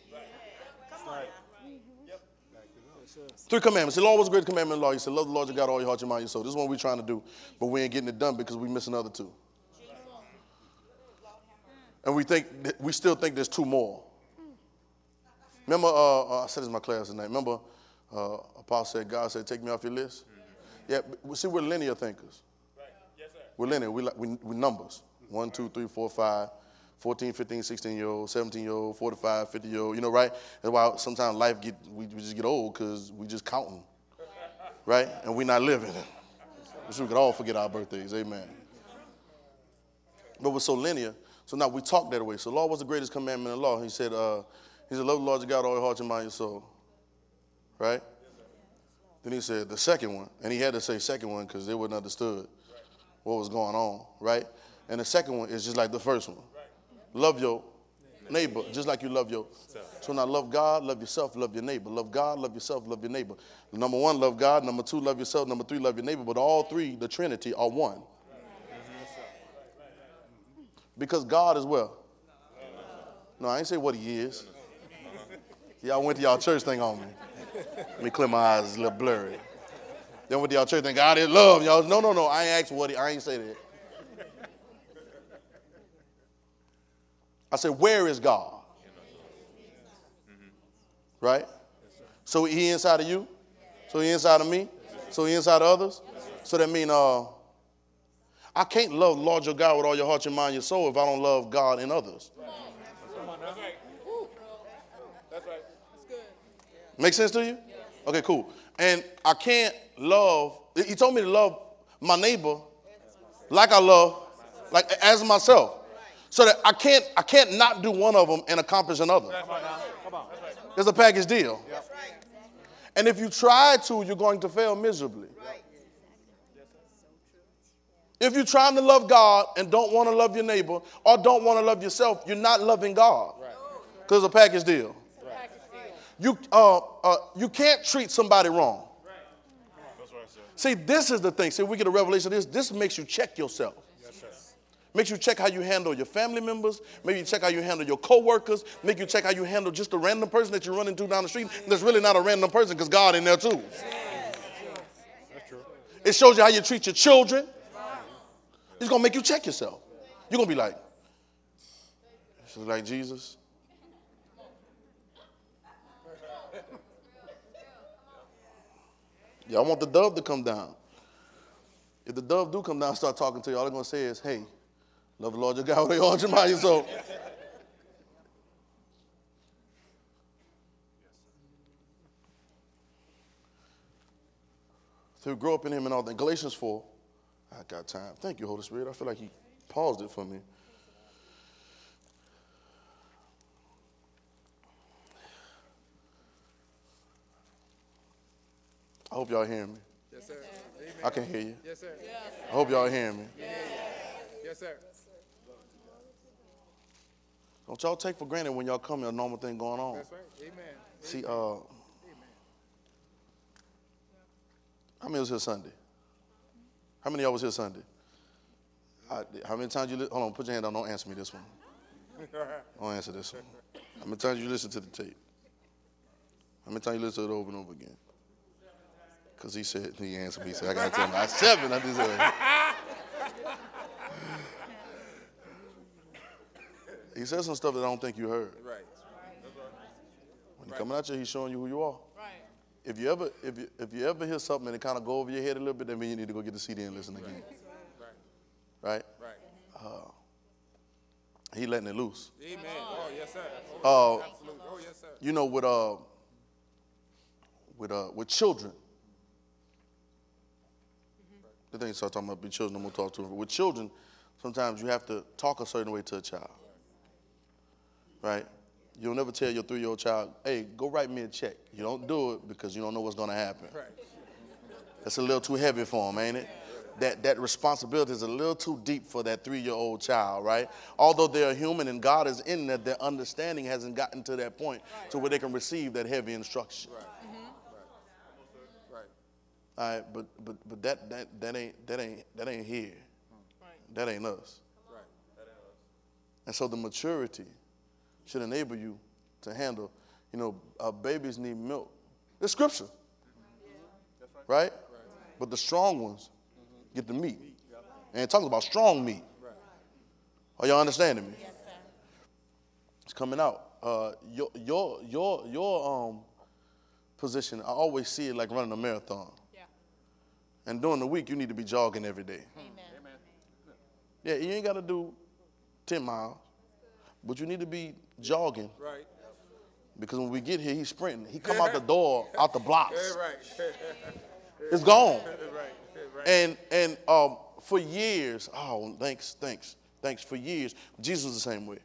Three commandments. The Lord was a great commandment in the law. He said, love the Lord your God, all your heart, your mind, your soul. This is what we're trying to do, but we ain't getting it done because we missing other two. And we think we still think there's two more. Remember, uh, I said this in my class tonight. Remember, uh, Apostle said, God said, take me off your list. Yeah, see, we're linear thinkers. Right. Yes, sir. We're linear. We like we, we numbers. One, two, three, four, five, fourteen, fifteen, sixteen year old, seventeen year old, forty-five, fifty year old. You know, right? That's why sometimes life get we, we just get old because we just counting, right? And we're not living. We could all forget our birthdays. Amen. but we're so linear. So now we talk that way. So law was the greatest commandment in the law. He said, uh, he said, love the Lord your God with all your heart, your mind, your soul. Right? Then he said the second one, and he had to say second one because they wouldn't understood what was going on, right? And the second one is just like the first one. Love your neighbor just like you love your. So now love God, love yourself, love your neighbor. Love God, love yourself, love your neighbor. Number one, love God. Number two, love yourself. Number three, love your neighbor. But all three, the Trinity, are one. Because God is well. No, I ain't say what he is. Y'all went to y'all church thing on me. Let me clear my eyes, it's a little blurry. Then with y'all church thing, God is love. Y'all, no, no, no, I ain't asked what he, I ain't say that. I said, where is God? Right? So he inside of you? So he inside of me? So he inside of others? So that means uh, I can't love the Lord your God with all your heart, your mind, your soul if I don't love God in others. That's right. That's right. That's good. Make sense to you? Okay, cool. And I can't love, he told me to love my neighbor like I love, like as myself. So that I can't, I can't not do one of them and accomplish another. Come on. It's a package deal. And if you try to, you're going to fail miserably. If you're trying to love God and don't want to love your neighbor or don't want to love yourself, you're not loving God. Because it's a package deal. You, uh, uh, you can't treat somebody wrong. See, this is the thing. See, we get a revelation of this. This makes you check yourself. Makes you check how you handle your family members. Maybe you check how you handle your coworkers. Make you check how you handle just a random person that you run into down the street. That's really not a random person because God in there too. That's true. It shows you how you treat your children. It's going to make you check yourself. You're going to be like, this is like Jesus. Yeah, I want the dove to come down. If the dove do come down and start talking to you, all they're going to say is, hey, love the Lord your God with all your mind, your soul. To grow up in him and all that. Galatians four. I got time. Thank you, Holy Spirit. I feel like he paused it for me. I hope y'all hearing me. Yes, sir. Amen. I can hear you. Yes, sir. I hope y'all hearing me. Yes, sir. Don't y'all take for granted when y'all come here a normal thing going on. That's right. Amen. See, uh, how many was here Sunday? How many of y'all was here Sunday? I, how many times you, li- hold on, put your hand down, don't answer me this one. Don't answer this one. How many times you listen to the tape? How many times you listen to it over and over again? Because he said, he answered me, he said, I got to tell him, I seven, I just said. He said some stuff that I don't think you heard. Right. When he's coming at you, he's showing you who you are. Right. If you ever, if you, if you ever hear something and it kind of go over your head a little bit, that means you need to go get the C D and listen again. Right? Right. Uh, he letting it loose. Amen. Oh, yes, sir. Uh, Absolutely. Oh, yes, sir. you know, with uh, with uh, with children. The thing you start talking about with children, I'm gonna talk to them. With children, sometimes you have to talk a certain way to a child. Right? You'll never tell your three-year-old child, hey, go write me a check. You don't do it because you don't know what's going to happen. Right. That's a little too heavy for them, ain't it? That, that responsibility is a little too deep for that three-year-old child, right? Although they're human and God is in there, their understanding hasn't gotten to that point to where they can receive that heavy instruction. Right. Right. All right, but but but that that that ain't that ain't that ain't here. That ain't us. Right. And so the maturity should enable you to handle, you know, uh, babies need milk. It's scripture. Right? But the strong ones get the meat. And it talks about strong meat. Are y'all understanding me? It's coming out. Uh, your your your your um position, I always see it like running a marathon. Yeah. And during the week, you need to be jogging every day. Amen. Yeah, you ain't got to do ten miles, but you need to be jogging. Right. Because when we get here, he's sprinting. He come out the door, out the blocks. Right. It's gone. Right. Right. And and um, for years, oh, thanks, thanks. Thanks for years. Jesus was the same way.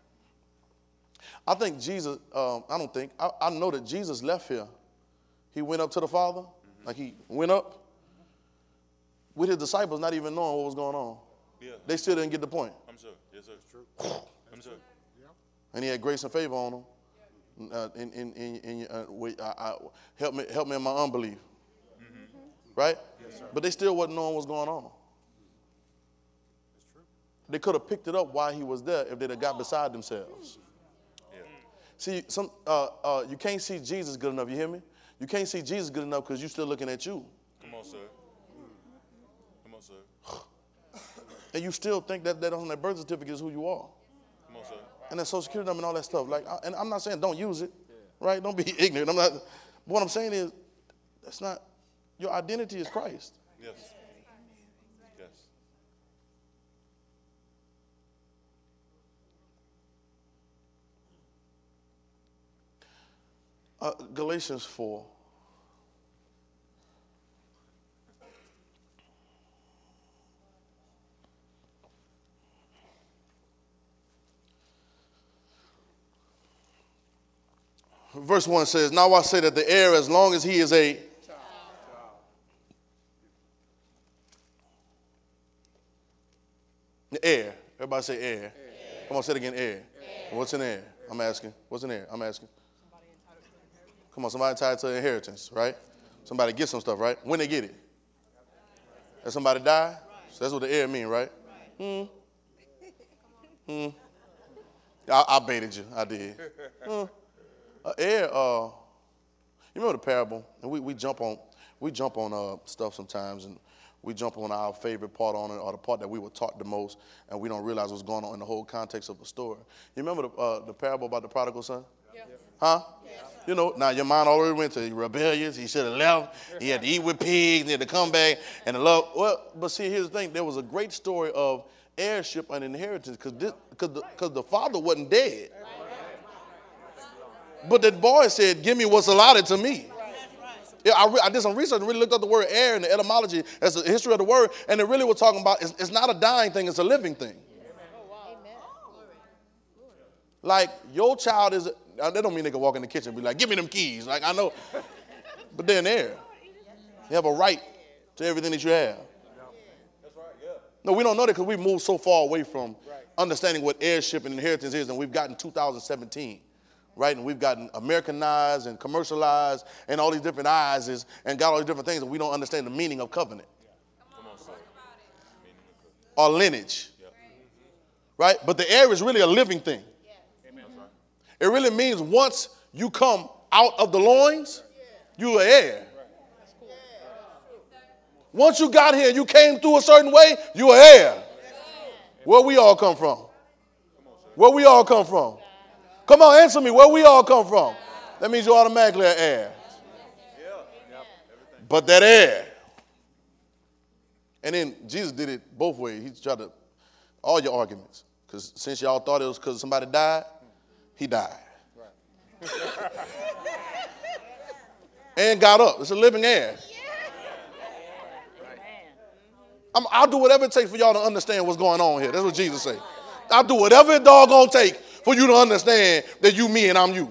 I think Jesus, um, I don't think, I, I know that Jesus left here. He went up to the Father, mm-hmm. like he went up with his disciples not even knowing what was going on. Yeah. They still didn't get the point. I'm sure. Yes, sir. It's true. I'm sure. And he had grace and favor on them. Uh, in, in, in, in, uh, wait, I, I, help me, help me in my unbelief. Mm-hmm. Right? Yes, sir. But they still wasn't knowing what's going on. It's true. They could have picked it up while he was there if they'd have got beside themselves. Yeah. See, some uh, uh, you can't see Jesus good enough. You hear me? You can't see Jesus good enough because you're still looking at you. Come on, sir. Come on, sir. And you still think that that on that birth certificate is who you are. Come on, sir. And that social security number and all that stuff. Like, I, and I'm not saying don't use it, right? Don't be ignorant. I'm not. But what I'm saying is, that's not. Your identity is Christ. Yes. Yes. Uh, Galatians four. Verse one says, now I say that the heir, as long as he is a child. The heir. Everybody say heir. Heir. Come on, say it again, heir. Heir. What's an heir? I'm asking. What's an heir? I'm asking. Come on, somebody entitled to inheritance, right? Somebody get some stuff, right? When they get it? Has somebody die? So that's what the heir mean, right? Hmm. Hmm. I, I baited you. I did. Hmm. Uh, heir, uh, you remember the parable? And we, we jump on we jump on uh, stuff sometimes, and we jump on our favorite part on it, or the part that we were taught the most, and we don't realize what's going on in the whole context of the story. You remember the, uh, the parable about the prodigal son? Yeah. Huh? Yeah. You know, now your mind already went to rebellious. He should have left. He had to eat with pigs. He had to come back and the love. Well, but see, here's the thing. There was a great story of heirship and inheritance because because the, cause the father wasn't dead. But the boy said, give me what's allotted to me. Yeah, I, re- I did some research and really looked up the word heir and the etymology as the history of the word, and it really was talking about it's, it's not a dying thing, it's a living thing. Like your child is, that don't mean they can walk in the kitchen and be like, give me them keys. Like I know, but they're an heir. You have a right to everything that you have. That's right, yeah. No, we don't know that because we've moved so far away from understanding what heirship and inheritance is, and we've gotten two thousand seventeen. Right, and we've gotten Americanized and commercialized and all these different eyes and got all these different things, and we don't understand the meaning of covenant. Come on, sir. Or lineage. Yeah. Right? But the heir is really a living thing. Amen. It really means once you come out of the loins, you're an heir. Once you got here and you came through a certain way, you're an heir. Where we all come from? Where we all come from? Come on, answer me. Where we all come from? That means you're automatically an heir. But that heir. And then Jesus did it both ways. He tried to, all your arguments. Because since y'all thought it was because somebody died, he died. And got up. It's a living heir. I'm, I'll do whatever it takes for y'all to understand what's going on here. That's what Jesus said. I'll do whatever it doggone take for you to understand that you me and I'm you.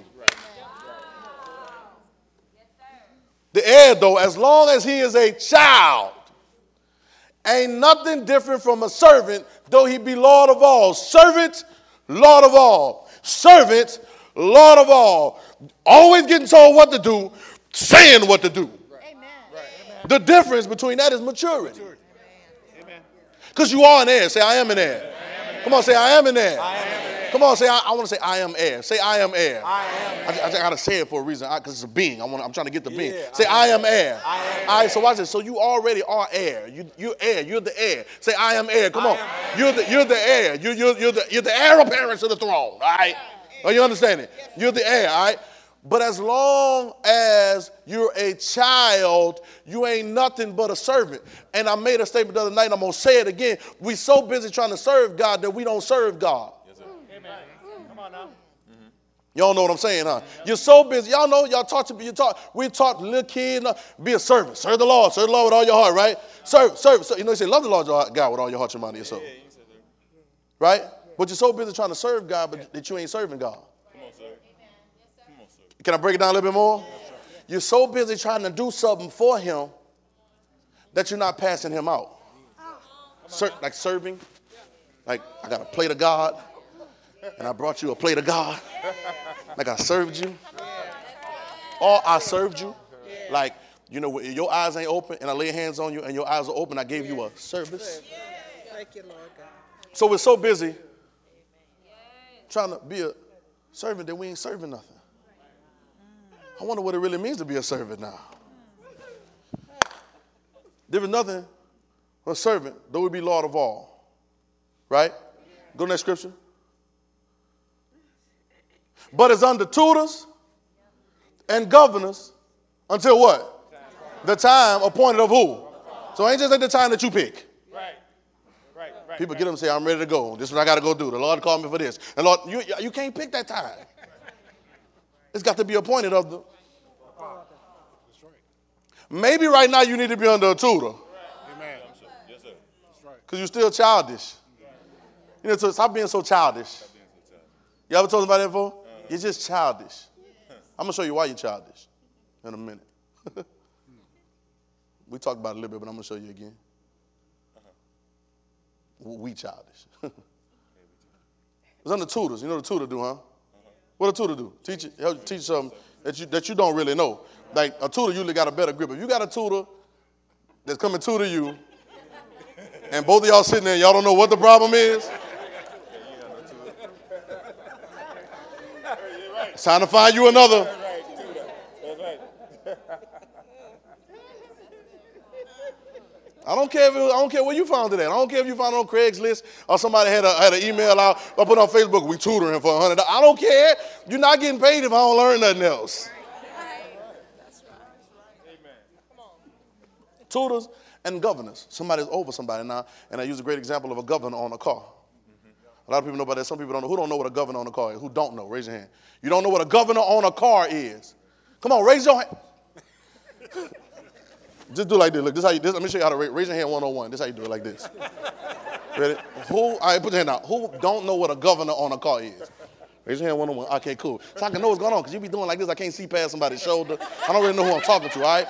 The heir, though, as long as he is a child, ain't nothing different from a servant, though he be Lord of all. Servant, Lord of all. Servant, Lord of all. Always getting told what to do, saying what to do. Amen. The difference between that is maturity. Because you are an heir. Say, I am an heir. Come on, say, I am an heir. I am heir. Come on, say, I, I want to say, I am heir. Say, I am heir. I am I, I, I got to say it for a reason, because it's a being. I want, I'm trying to get the being. Yeah, Say, I am heir. I am All right, so watch this. So you already are heir. You, you're heir. You're the heir. Say, I am heir. Come I on. am heir. You're the, you're the heir. You're, you're, you're, the, you're the heir apparent to the throne. All right? Are you understanding? You're the heir, all right? But as long as you're a child, you ain't nothing but a servant. And I made a statement the other night, and I'm going to say it again. We so busy trying to serve God that we don't serve God. Yes, sir. Amen. Come on now. Mm-hmm. Y'all know what I'm saying, huh? Yep. You're so busy. Y'all know, y'all taught to be, you taught, we taught little kids, be a servant. Serve the Lord. Serve the Lord with all your heart, right? Serve, serve. serve. You know, they say, love the Lord God with all your heart, your mind, and your soul. Right? But you're so busy trying to serve God, but that you ain't serving God. Come on, sir. Come on, sir. Can I break it down a little bit more? You're so busy trying to do something for him that you're not passing him out. Ser- like serving. Like, I got a plate of God, and I brought you a plate of God. Like, I served you. Or I served you. Like, you know, your eyes ain't open, and I lay hands on you, and your eyes are open, I gave you a service. Thank you, Lord God. So we're so busy trying to be a servant that we ain't serving nothing. I wonder what it really means to be a servant now. There is nothing for a servant, though we be Lord of all. Right? Go to that scripture. But is under tutors and governors until what? The time appointed of who? So it ain't just at the time that you pick. Right. Right. Right. People get up and say, I'm ready to go. This is what I got to go do. The Lord called me for this. And Lord, you, you can't pick that time. It's got to be appointed of the. Maybe right now you need to be under a tutor. Amen. Yes, sir. Because you're still childish. You know, so stop being so childish. You ever told somebody that before? You're just childish. I'm going to show you why you're childish in a minute. We talked about it a little bit, but I'm going to show you again. We childish. It's under tutors. You know what a tutor do, huh? What a tutor do? Teach you, help you teach something that you, that you don't really know. Like a tutor usually got a better grip. If you got a tutor that's coming to tutor you, and both of y'all sitting there and y'all don't know what the problem is, it's time to find you another. I don't care if it was, I don't care where you found it at. I don't care if you found it on Craigslist or somebody had a had an email out or put on Facebook, we tutoring for a hundred dollars. I don't care. You're not getting paid if I don't learn nothing else. Tutors and governors. Somebody's over somebody now, and I use a great example of a governor on a car. A lot of people know about that. Some people don't know. Who don't know what a governor on a car is? Who don't know? Raise your hand. You don't know what a governor on a car is. Come on, raise your hand. Just do like this. Look, this how you, this, let me show you how to raise, raise your hand one oh one. This is how you do it like this. Ready? Who, all right, put your hand out. Who don't know what a governor on a car is? Raise your hand one oh one. Okay, cool. So I can know what's going on, because you be doing like this. I can't see past somebody's shoulder. I don't really know who I'm talking to, all right?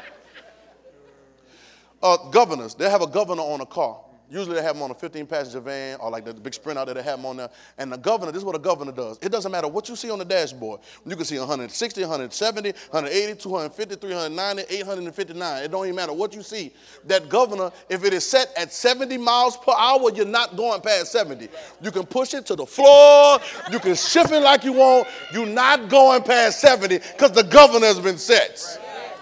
Uh, governors, they have a governor on a car. Usually they have them on a fifteen passenger van or like the big sprint out there, they have them on there. And the governor, this is what a governor does. It doesn't matter what you see on the dashboard. You can see one sixty, one seventy, one eighty, two fifty, three ninety, eight fifty-nine. It don't even matter what you see. That governor, if it is set at seventy miles per hour, you're not going past seventy. You can push it to the floor. You can shift it like you want. You're not going past seventy because the governor has been set.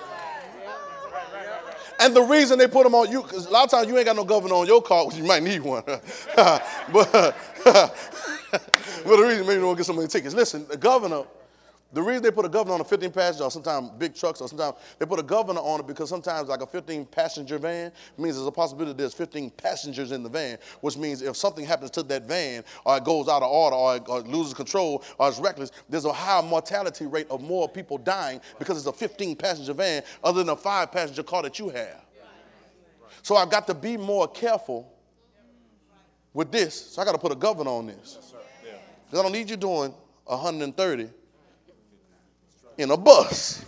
And the reason they put them on you, because a lot of times you ain't got no governor on your car, which you might need one. but, but the reason maybe you don't get so many tickets. Listen, the governor, the reason they put a governor on a fifteen passenger, or sometimes big trucks, or sometimes they put a governor on it because sometimes like a fifteen passenger van means there's a possibility there's fifteen passengers in the van, which means if something happens to that van, or it goes out of order, or it, or it loses control, or it's reckless, there's a high mortality rate of more people dying because it's a fifteen passenger van other than a five passenger car that you have. So I've got to be more careful with this. So I got to put a governor on this. Because I don't need you doing one hundred thirty in a bus.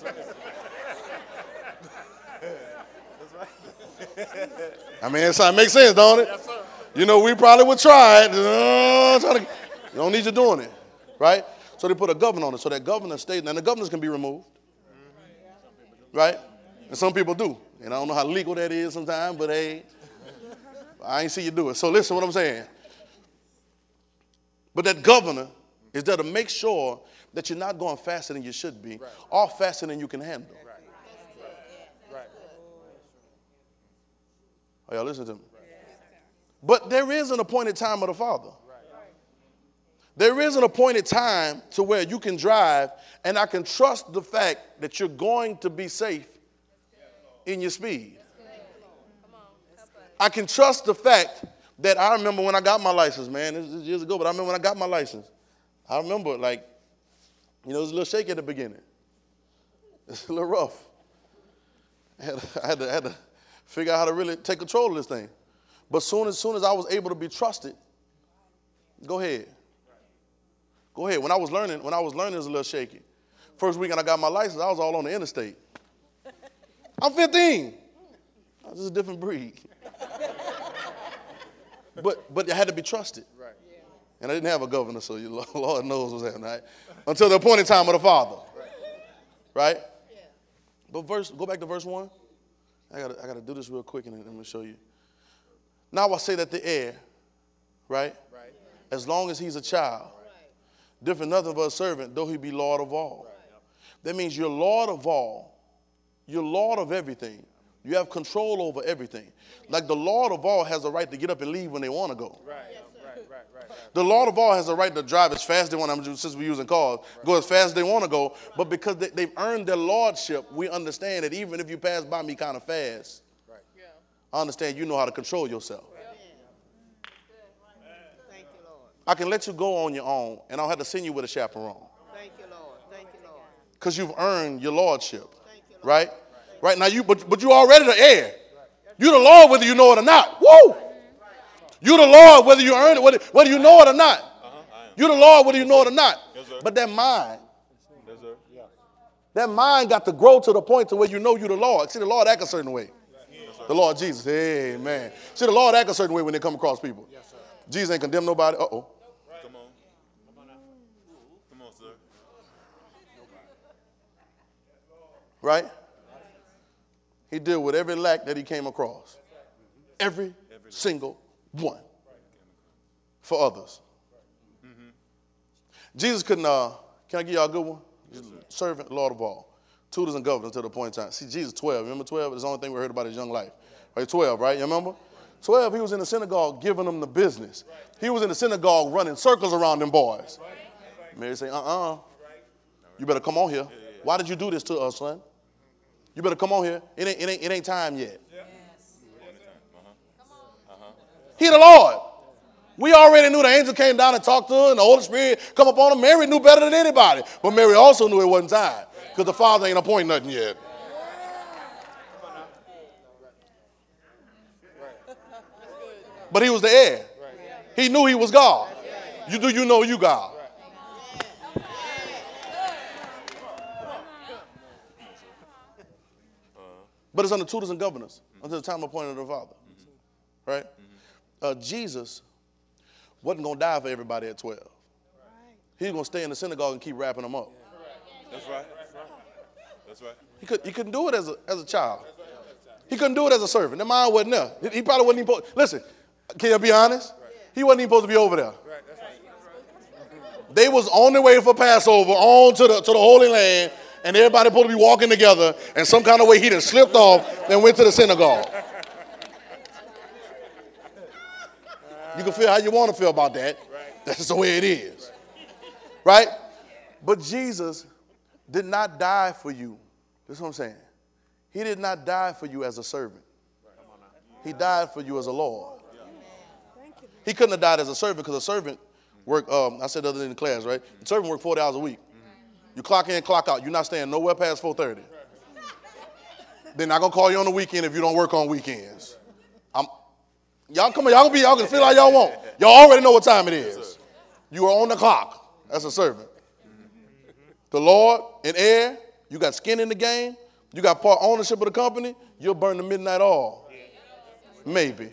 I mean, it makes sense, don't it? Yes, sir. You know, we probably would try it. Uh, try to, you don't need you doing it, right? So they put a governor on it. So that governor stays, and the governors can be removed, right? And some people do. And I don't know how legal that is sometimes, but hey, I ain't see you do it. So listen what I'm saying. But that governor is there to make sure that you're not going faster than you should be, right, or faster than you can handle. Right. Right. Are y'all listening to me? But there is an appointed time of the Father. There is an appointed time to where you can drive, and I can trust the fact that you're going to be safe in your speed. I can trust the fact that I remember when I got my license, man. This is years ago, but I remember when I got my license. I remember, like, you know, it was a little shaky at the beginning. It's a little rough. I had, I had, to, I had to figure out how to really take control of this thing. But soon as soon as I was able to be trusted Go ahead. Go ahead. When I was learning, when I was learning, it was a little shaky. First weekend I got my license, I was all on the interstate. I'm fifteen. I was just a different breed. But but I had to be trusted. Right. And I didn't have a governor, so you, Lord knows what's happening, right? Until the appointed time of the Father. Right? Yeah. But verse, go back to verse one. I gotta I gotta do this real quick and I'm gonna show you. Now I say that the heir, right? Right. As long as he's a child, right. different nothing of a servant, though he be Lord of all. Right. That means you're Lord of all. You're Lord of everything. You have control over everything. Like the Lord of all has a right to get up and leave when they want to go. Right. Yes, right, right, right, right. The Lord of all has a right to drive as fast as they want to, since we're using cars, right. go as fast as they want to go. But because they, they've earned their lordship, we understand that even if you pass by me kind of fast, right. yeah. I understand you know how to control yourself. Right. Thank you, Lord. I can let you go on your own, and I'll have to send you with a chaperone. Thank you, Lord. Thank you, Lord. Because you've earned your lordship, Thank you, Lord. Right? Right. Right now, you but but you already the heir. You're the Lord whether you know it or not. Woo! You're the Lord whether you earn it, whether, whether you know it or not. Uh-huh, You're the Lord whether you know it or not. Yes, but that mind, yes, sir. Yeah. that mind got to grow to the point to where you know you're the Lord. See, the Lord act a certain way. Yes, the Lord Jesus, amen. See, the Lord act a certain way when they come across people. Yes, sir. Jesus ain't condemn nobody. Uh-oh. Come on. Come on now. Come on, sir. Right? He dealt with every lack that he came across. Every, every single one. For others. Mm-hmm. Jesus couldn't, uh, can I give y'all a good one? Yes, servant, Lord of all. Tutors and governors to the point in time. See, Jesus, twelve. Remember twelve? It's the only thing we heard about his young life. Right, twelve, right? You remember? twelve, he was in the synagogue giving them the business. He was in the synagogue running circles around them boys. Mary say, uh-uh. You better come on here. Why did you do this to us, son? You better come on here. It ain't, it ain't, it ain't time yet. Yes. Uh-huh. He the Lord. We already knew the angel came down and talked to her and the Holy Spirit come upon her. Mary knew better than anybody. But Mary also knew it wasn't time because the Father ain't appointed nothing yet. But he was the heir. He knew he was God. You do you know you God. But it's under tutors and governors until the time appointed of the Father. Mm-hmm. Right? Mm-hmm. Uh, Jesus wasn't going to die for everybody at twelve. Right. He was going to stay in the synagogue and keep wrapping them up. That's right. That's right. He, could, he couldn't do it as a, as a child. He couldn't do it as a servant. The mind wasn't there. He, he probably wasn't even supposed. Listen, can you be honest? He wasn't even supposed to be over there. They was on their way for Passover on to the, to the Holy Land. And everybody supposed to be walking together, and some kind of way he done slipped off and went to the synagogue. You can feel how you want to feel about that. That's the way it is. Right? But Jesus did not die for you. That's what I'm saying. He did not die for you as a servant. He died for you as a Lord. He couldn't have died as a servant because a servant worked, um, I said the other day in the class, right? The servant worked forty hours a week. You clock in, clock out. You're not staying nowhere past four thirty. They're not going to call you on the weekend if you don't work on weekends. I'm, y'all come on, y'all can be, y'all can feel like y'all want. Y'all already know what time it is. You are on the clock as a servant. The Lord and heir, you got skin in the game. You got part ownership of the company. You'll burn the midnight oil. Maybe.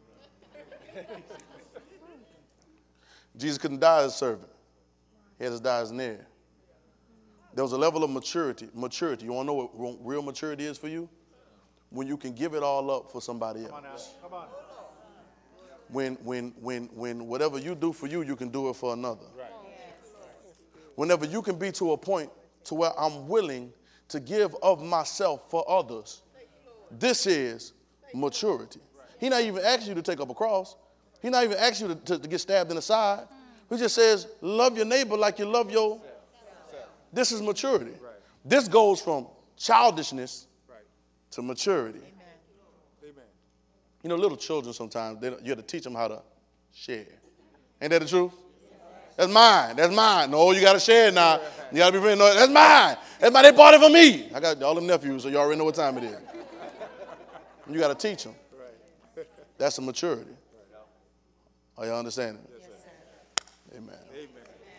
Jesus couldn't die as a servant. He had to die as an heir. There was a level of maturity. Maturity. You want to know what real maturity is for you? When you can give it all up for somebody else. Come on now. Come on. When, when, when, when whatever you do for you, you can do it for another. Right. Whenever you can be to a point to where I'm willing to give of myself for others, this is maturity. He not even asking you to take up a cross. He not even asking you to, to, to get stabbed in the side. He just says, love your neighbor like you love your. This is maturity. Right. This goes from childishness right. to maturity. Amen. Amen. You know, little children sometimes, they, you have to teach them how to share. Ain't that the truth? That's mine. That's mine. No, you got to share it now. You got to be friends. No, that's mine. That's mine. They bought it for me. I got all them nephews, so you already know what time it is. You got to teach them. That's the maturity. Are you understanding? Yes, Amen. Amen.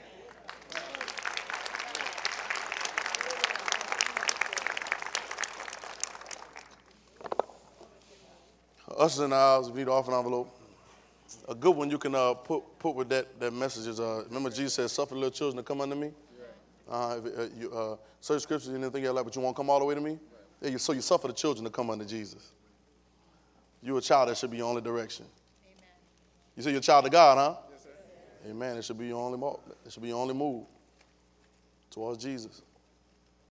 Ushers in the aisles, if you need an offering envelope. A good one you can uh, put put with that that message is, uh, remember Jesus said, suffer little children to come unto me. Uh, if, uh, you, uh, search scriptures, you didn't think you like, but you won't come all the way to me. Yeah, you, so you suffer the children to come unto Jesus. You're a child, that should be your only direction. Amen. You say you're a child of God, huh? Yes, sir. Amen. It should be your only move. It should be your only move towards Jesus.